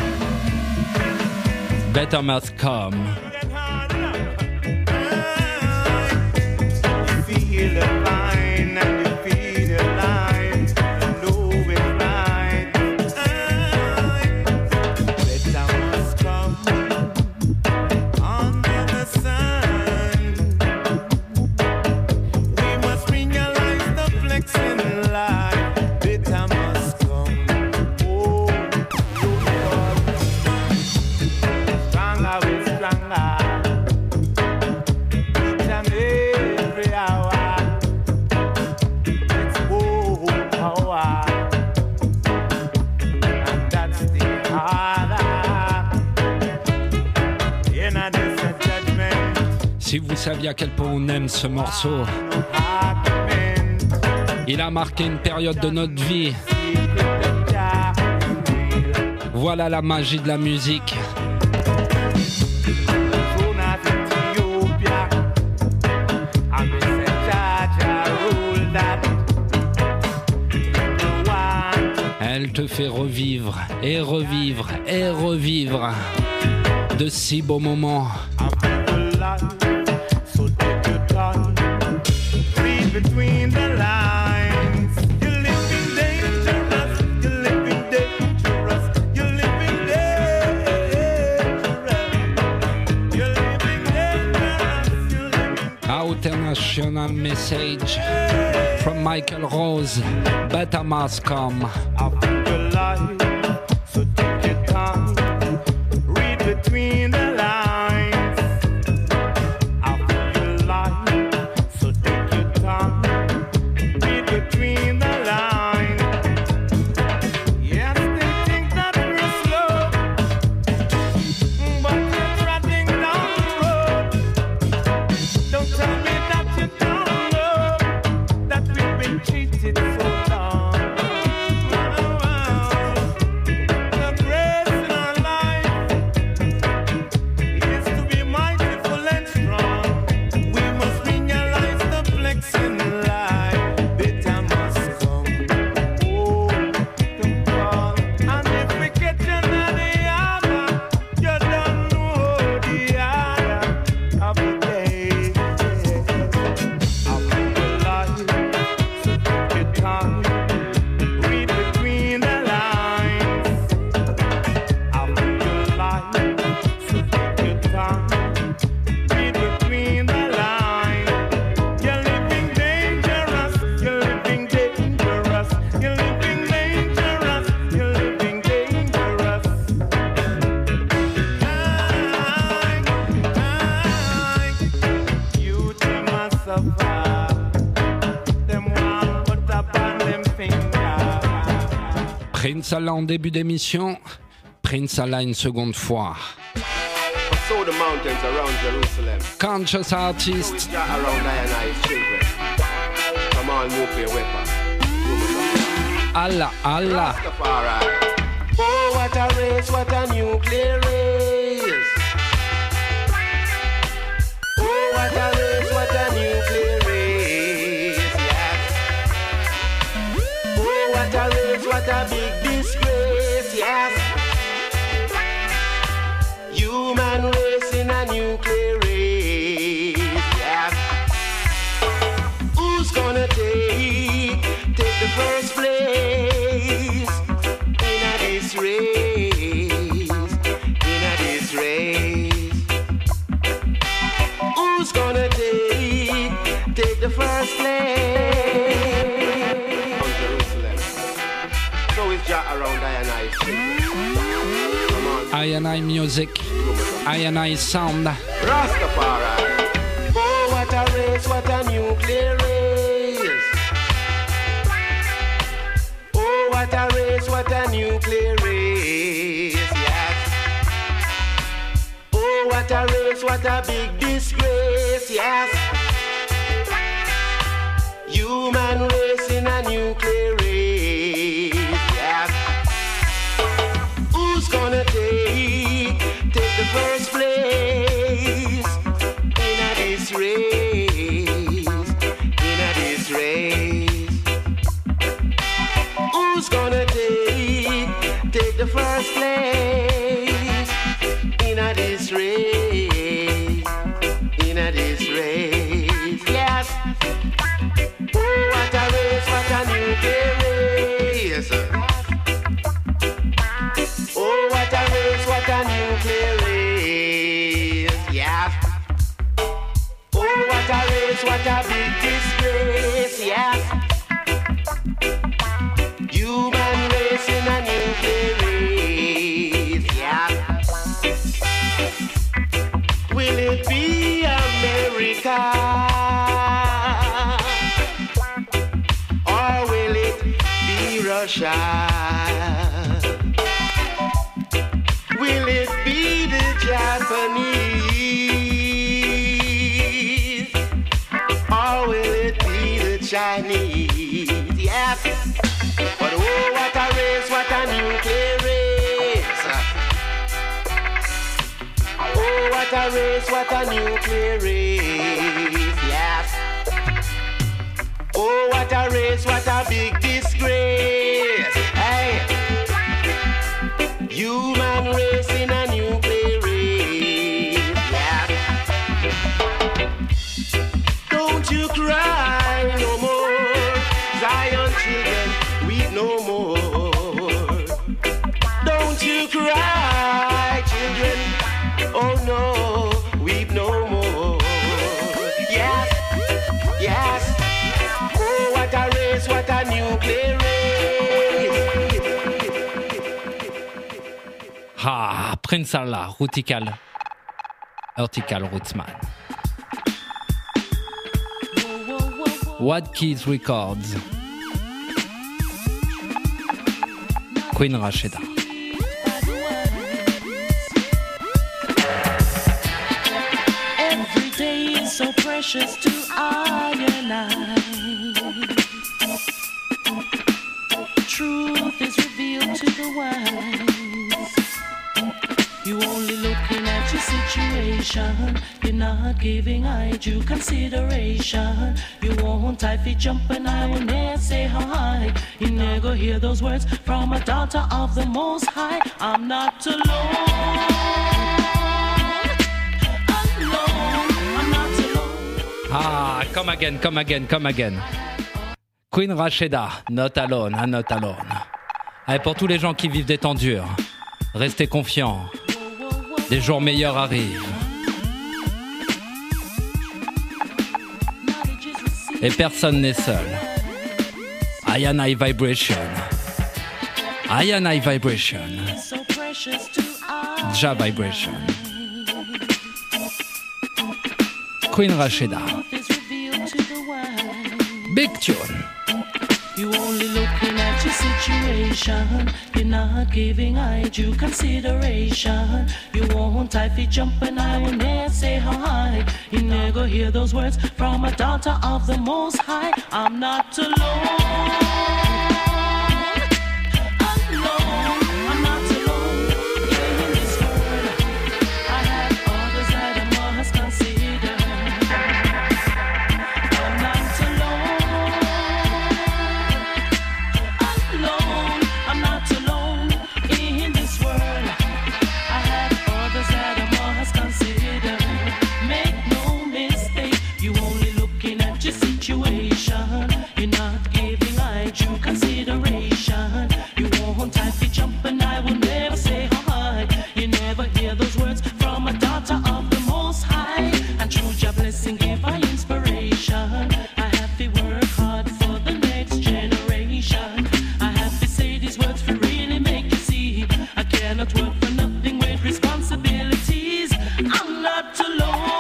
Better must come. Feel Si vous saviez à quel point on aime ce morceau, il a marqué une période de notre vie. Voilà la magie de la musique. Elle te fait revivre et revivre et revivre de si beaux moments. International message from Michael Rose. Better must come. So take your time, read between the lines. I feel your life, so take your time, read between the lines. Yes, they think that we're slow, but we're trotting down the road. Don't tell me that you don't know that we've been cheated so long. Prince Allah en début d'émission, Prince Allah une seconde fois. So the mountains around Jerusalem. Conscious artist. So around I and I's children. Come on, nuclear weapon. Allah, Allah. Oh, what a race, what a nuclear race. Oh, what a race, what a nuclear race. Yes. Oh, what a race, what a big disgrace. Yes. Human race in a nuclear race. Yes. Who's gonna take, take the first place in a this race? In a this race. Who's gonna take, take the first place? On Jerusalem. So is Jah around I and I sing. I and I music, I and I sound. Rastafari. Oh, what a race, what a nuclear race. Oh, what a race, what a nuclear race. Yes. Oh, what a race, what a big disgrace. Yes. Human race in a nuclear race. Yes. Who's gonna take, take the first place in a this race, in a this race? Who's gonna take, take the first place in a this race, in a this race? Yes. Oh, what a race, what a nuclear race. Oh, what a race, what a nuclear race, yeah. Oh, what a race, what a big disgrace, yeah. Human race in a nuclear race, yeah. Will it be America? Or will it be Russia? Will it be the Japanese? what a race, what a nuclear race, yes. Oh, what a race, what a big disgrace. Hey, human race in a nuclear race, yeah. Don't you cry no more, Zion children, weep no more. Don't you cry, children, oh no, weep no more. Yes, yes. Oh, what a race, what a nuclear race. Ah, Prince Allah, Rutical, Vertical Rootsman. What Keys Records. Queen Rashida. Every day is so precious to I and I. Truth is revealed to the wise. You only looking at your situation. You're not giving I due consideration. You won't type it jump and I will never say how high. You never hear those words from a daughter of the Most High. I'm not alone. Alone. I'm not alone. Ah, come again, come again, come again. Queen Rashida, not alone, hein, not alone. Allez, pour tous les gens qui vivent des temps durs, restez confiants. Des jours meilleurs arrivent. Et personne n'est seul. I and I vibration. I and I vibration. Ja vibration. Queen Rashida. Big tune. You only looking at your situation. You're not giving I due consideration. You won't type it jump and I will never say how high. You never hear those words from a daughter of the Most High. I'm not alone. Alone. I'm not alone. In this world, I have others that I must consider. I'm not alone. Alone, I'm not alone in this world. I have others that I must consider. Make no mistake, you only looking at your situation. You're not giving I due consideration. You won't type it jump and I will never say how high. You never hear those words from a daughter of the Most High. And true your blessing give I inspiration. I have to work hard for the next generation. I have to say these words for really make you see. I cannot work for nothing with responsibilities. I'm not alone.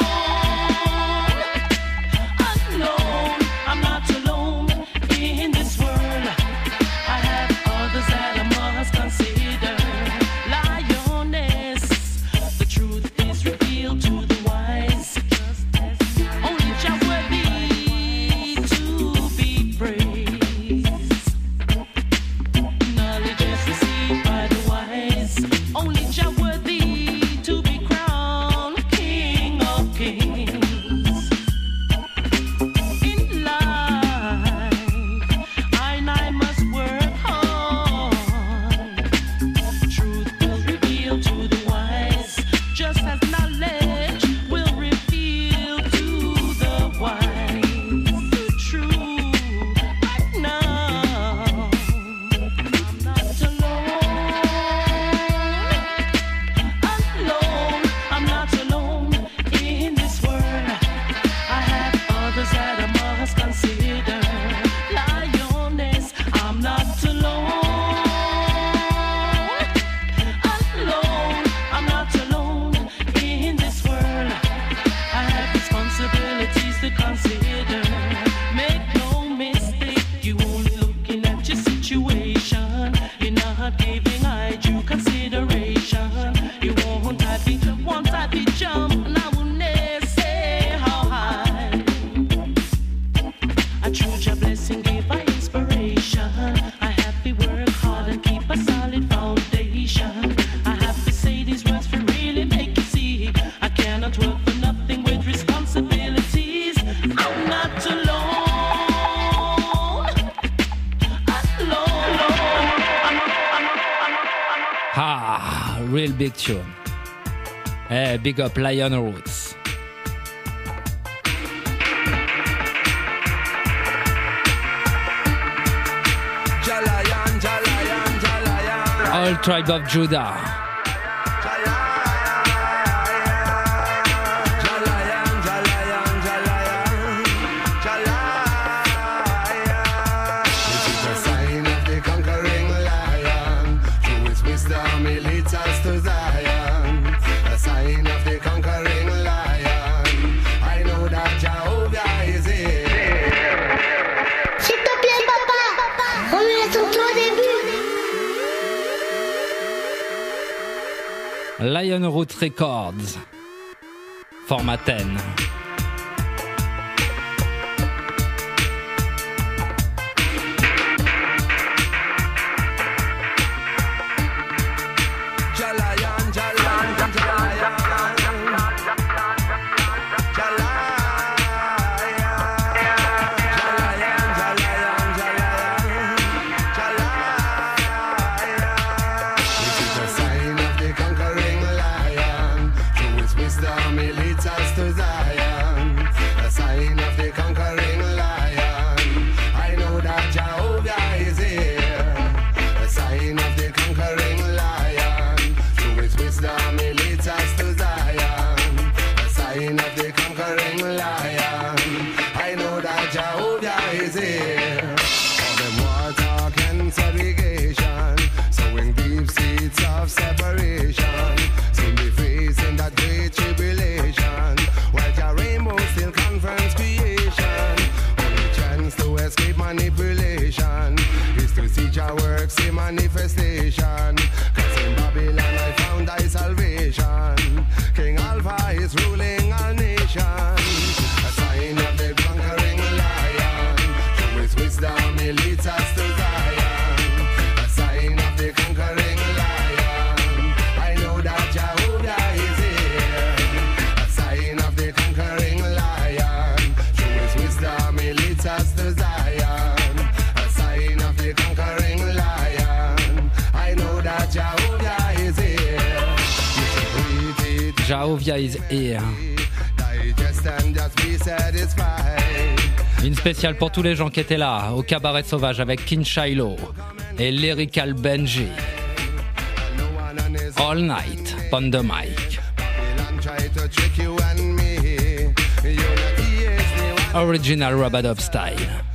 Alone. I'm not alone in this world. I have others that I must consider. Lioness, the truth is revealed to the wise. Only Jah worthy to be praised. Knowledge is received by the wise. Ah, real big tune. Hey, big up Lion Roots. Jalayan, Jalayan, Jalayan. All tribe of Judah. Lion Root Records, format ten. Jalayan, Jalayan, Jalayan. Manifestation, cause in Babylon I found thy salvation. King Alpha is ruling all nations. A sign of the conquering lion. Through his wisdom he leads us to Zion. A sign of the conquering lion. I know that Jehovah is here. A sign of the conquering lion. Through his wisdom he leads us to Zion. A sign of the conquering lion. Jehovah is here. Jehovah is here. Une spéciale pour tous les gens qui étaient là au Cabaret Sauvage avec King Shiloh et Lyrical Benji. All night on the mic. Original Rabadov style.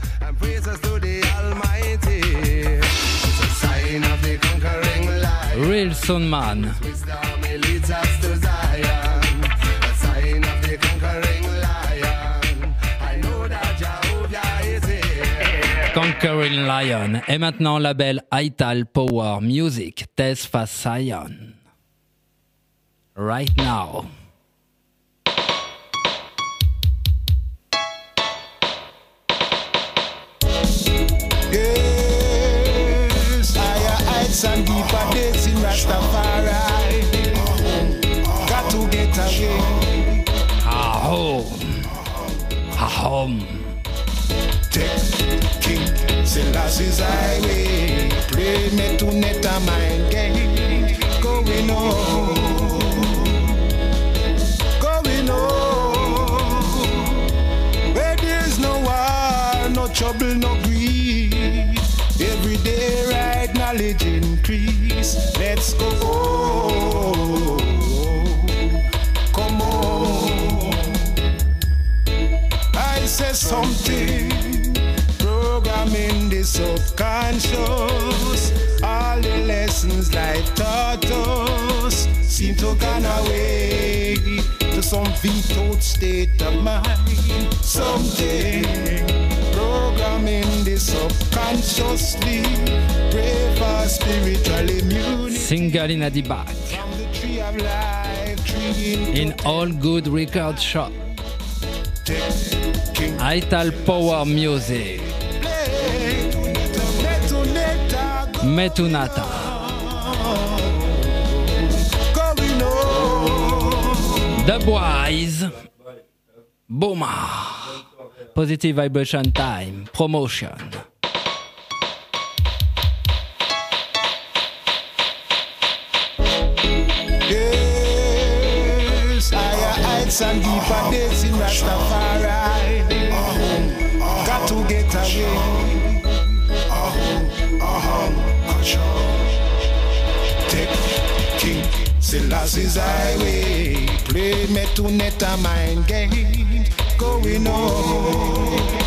Real Sound Man. Conquering Lion. Et maintenant label Ital Power Music. Tesfa Zion. Right now. And deeper days in Rastafari. Got to get away. Ahom. Ahom. Take King Selassie's highway. Play me to net a mind game. Going on. Going on. Where there's no war, no trouble, no greed. Every day right knowledge increase. Let's go. Oh, come on. I say something. Programming the subconscious. All the lessons life taught us seem to gone away to some vetoed state of mind. Something programming the subconsciously, pray for spiritual immunity. Single in the back. In all good record shop. Ital Power Music. Metunata. Dubwise. Booma. Positive Vibration Time. Promotion. Yes, and deeper days in Rastafari. Got to get away. Take King Selassie's highway. Play me to net a mind game. Going on.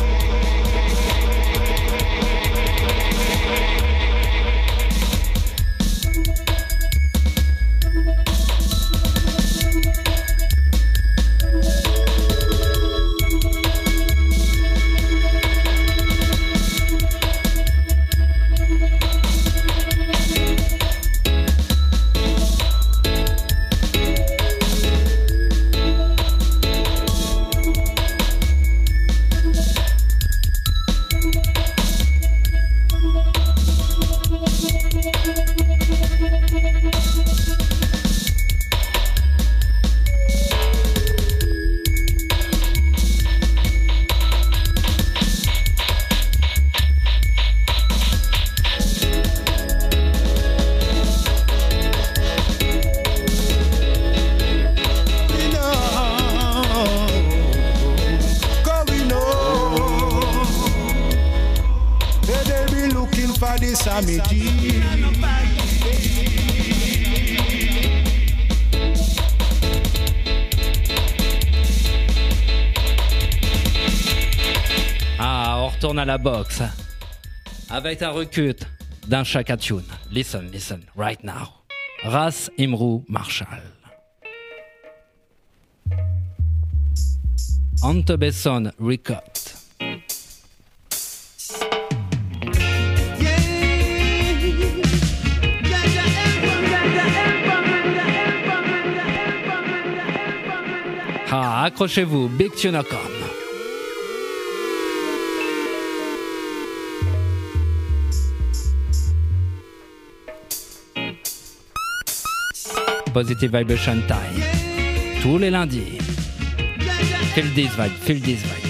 Ah, on retourne à la boxe avec un recut d'un Chaka Tune. Listen, listen, right now. Ras Imru Marshall. Ante Besson Record. Ah, accrochez-vous, Big Tunacom. Positive Vibration Time. Tous les lundis. Feel this vibe, feel this vibe.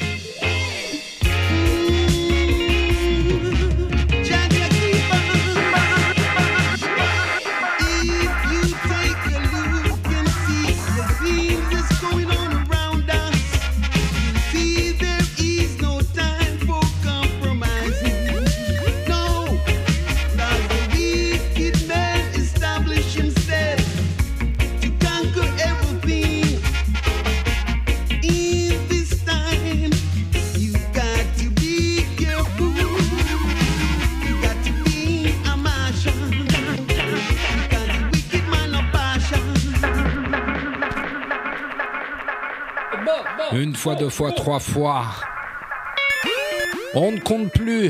Une fois, deux fois, trois fois. On ne compte plus.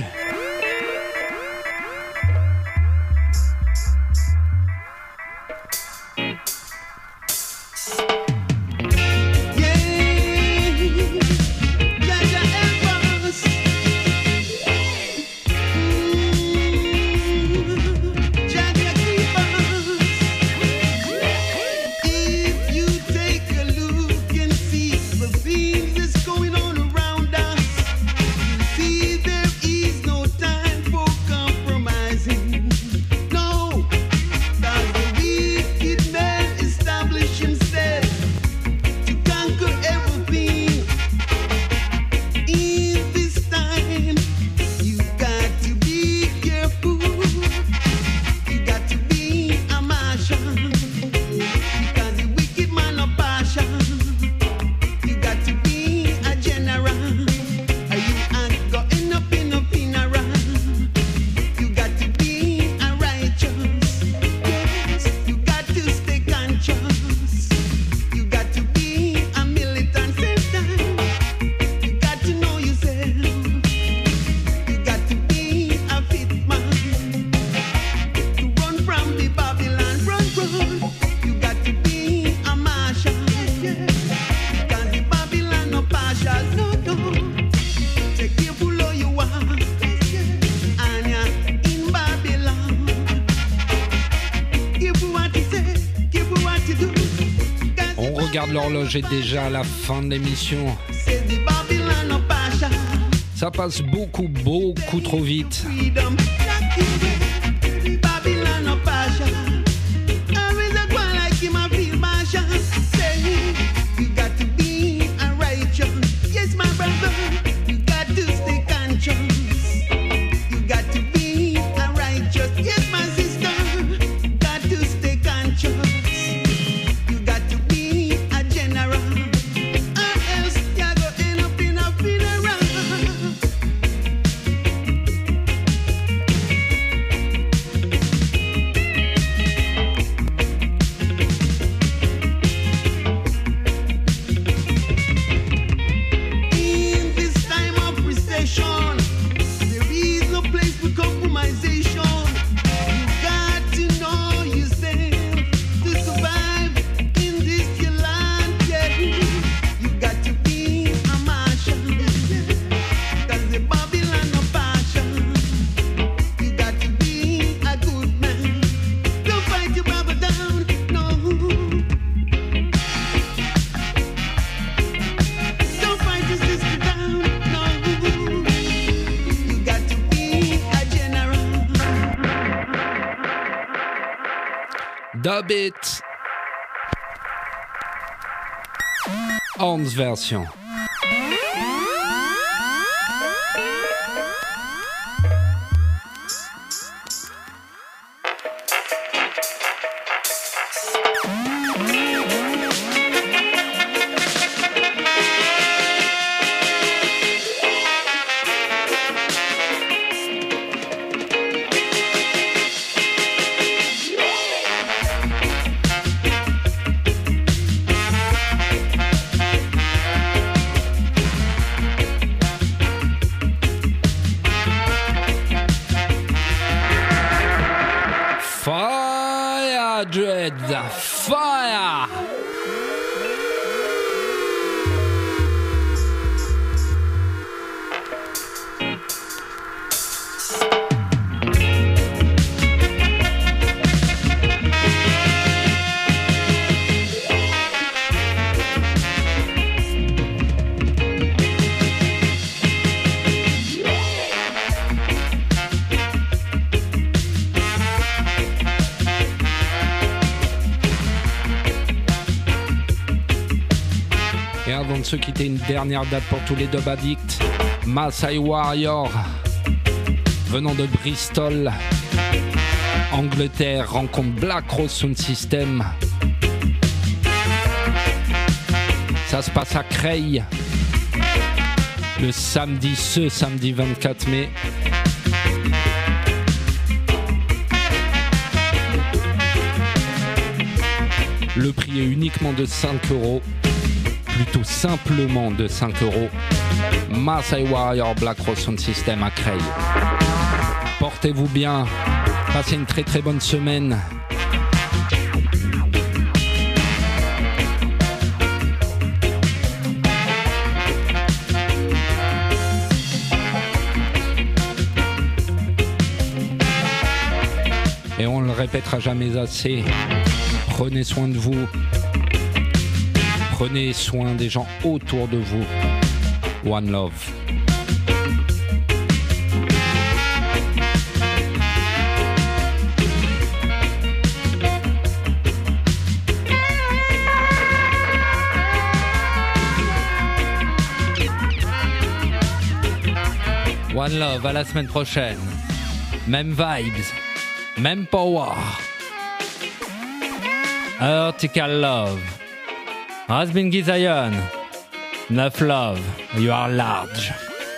L'horloge est déjà à la fin de l'émission. Ça passe beaucoup, beaucoup trop vite. Dub It. Hans version. Fire! Avant de se quitter, une dernière date pour tous les dub addicts. Maasai Warrior, venant de Bristol, Angleterre, rencontre Black Rose Sound System. Ça se passe à Creil, le samedi, ce samedi vingt-quatre mai. Le prix est uniquement de cinq euros. Plutôt simplement de cinq euros. Maasai Warrior Black Rose Sound System à Creil. Portez-vous bien. Passez une très très bonne semaine. Et on le répétera jamais assez. Prenez soin de vous. Prenez soin des gens autour de vous. One love. One love, à la semaine prochaine. Même vibes, même power. Vertical love. Rasbin Gizayon, Enough love, you are large.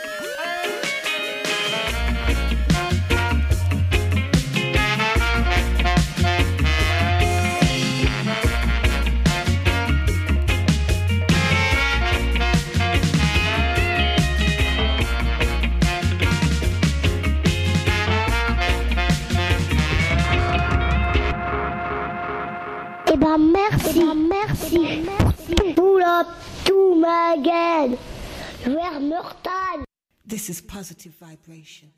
Eh ben merci, eh ben merci. Pull up to my again. Where Murtan. This is positive vibration.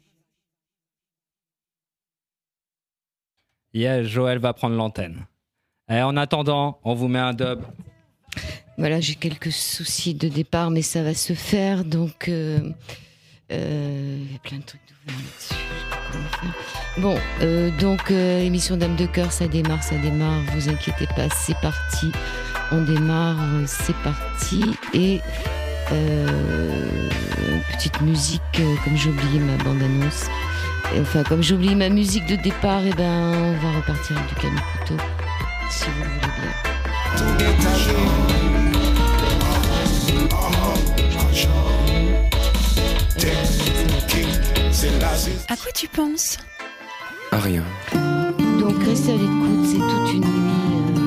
Yes, Joël va prendre l'antenne. Et en attendant, on vous met un dub. Voilà, j'ai quelques soucis de départ, mais ça va se faire. Donc, euh, euh, il y a plein de trucs d'ouvert là-dessus. Bon, euh, donc, euh, émission Dame de Cœur, ça démarre, ça démarre. Vous inquiétez pas, c'est parti. On démarre, c'est parti. Et euh, petite musique, euh, comme j'ai oublié ma bande-annonce. Et, enfin, comme j'ai oublié ma musique de départ, et ben, on va repartir avec du Camille Couteau, si vous le voulez bien. À quoi tu penses? À rien. Donc restez à l'écoute, c'est toute une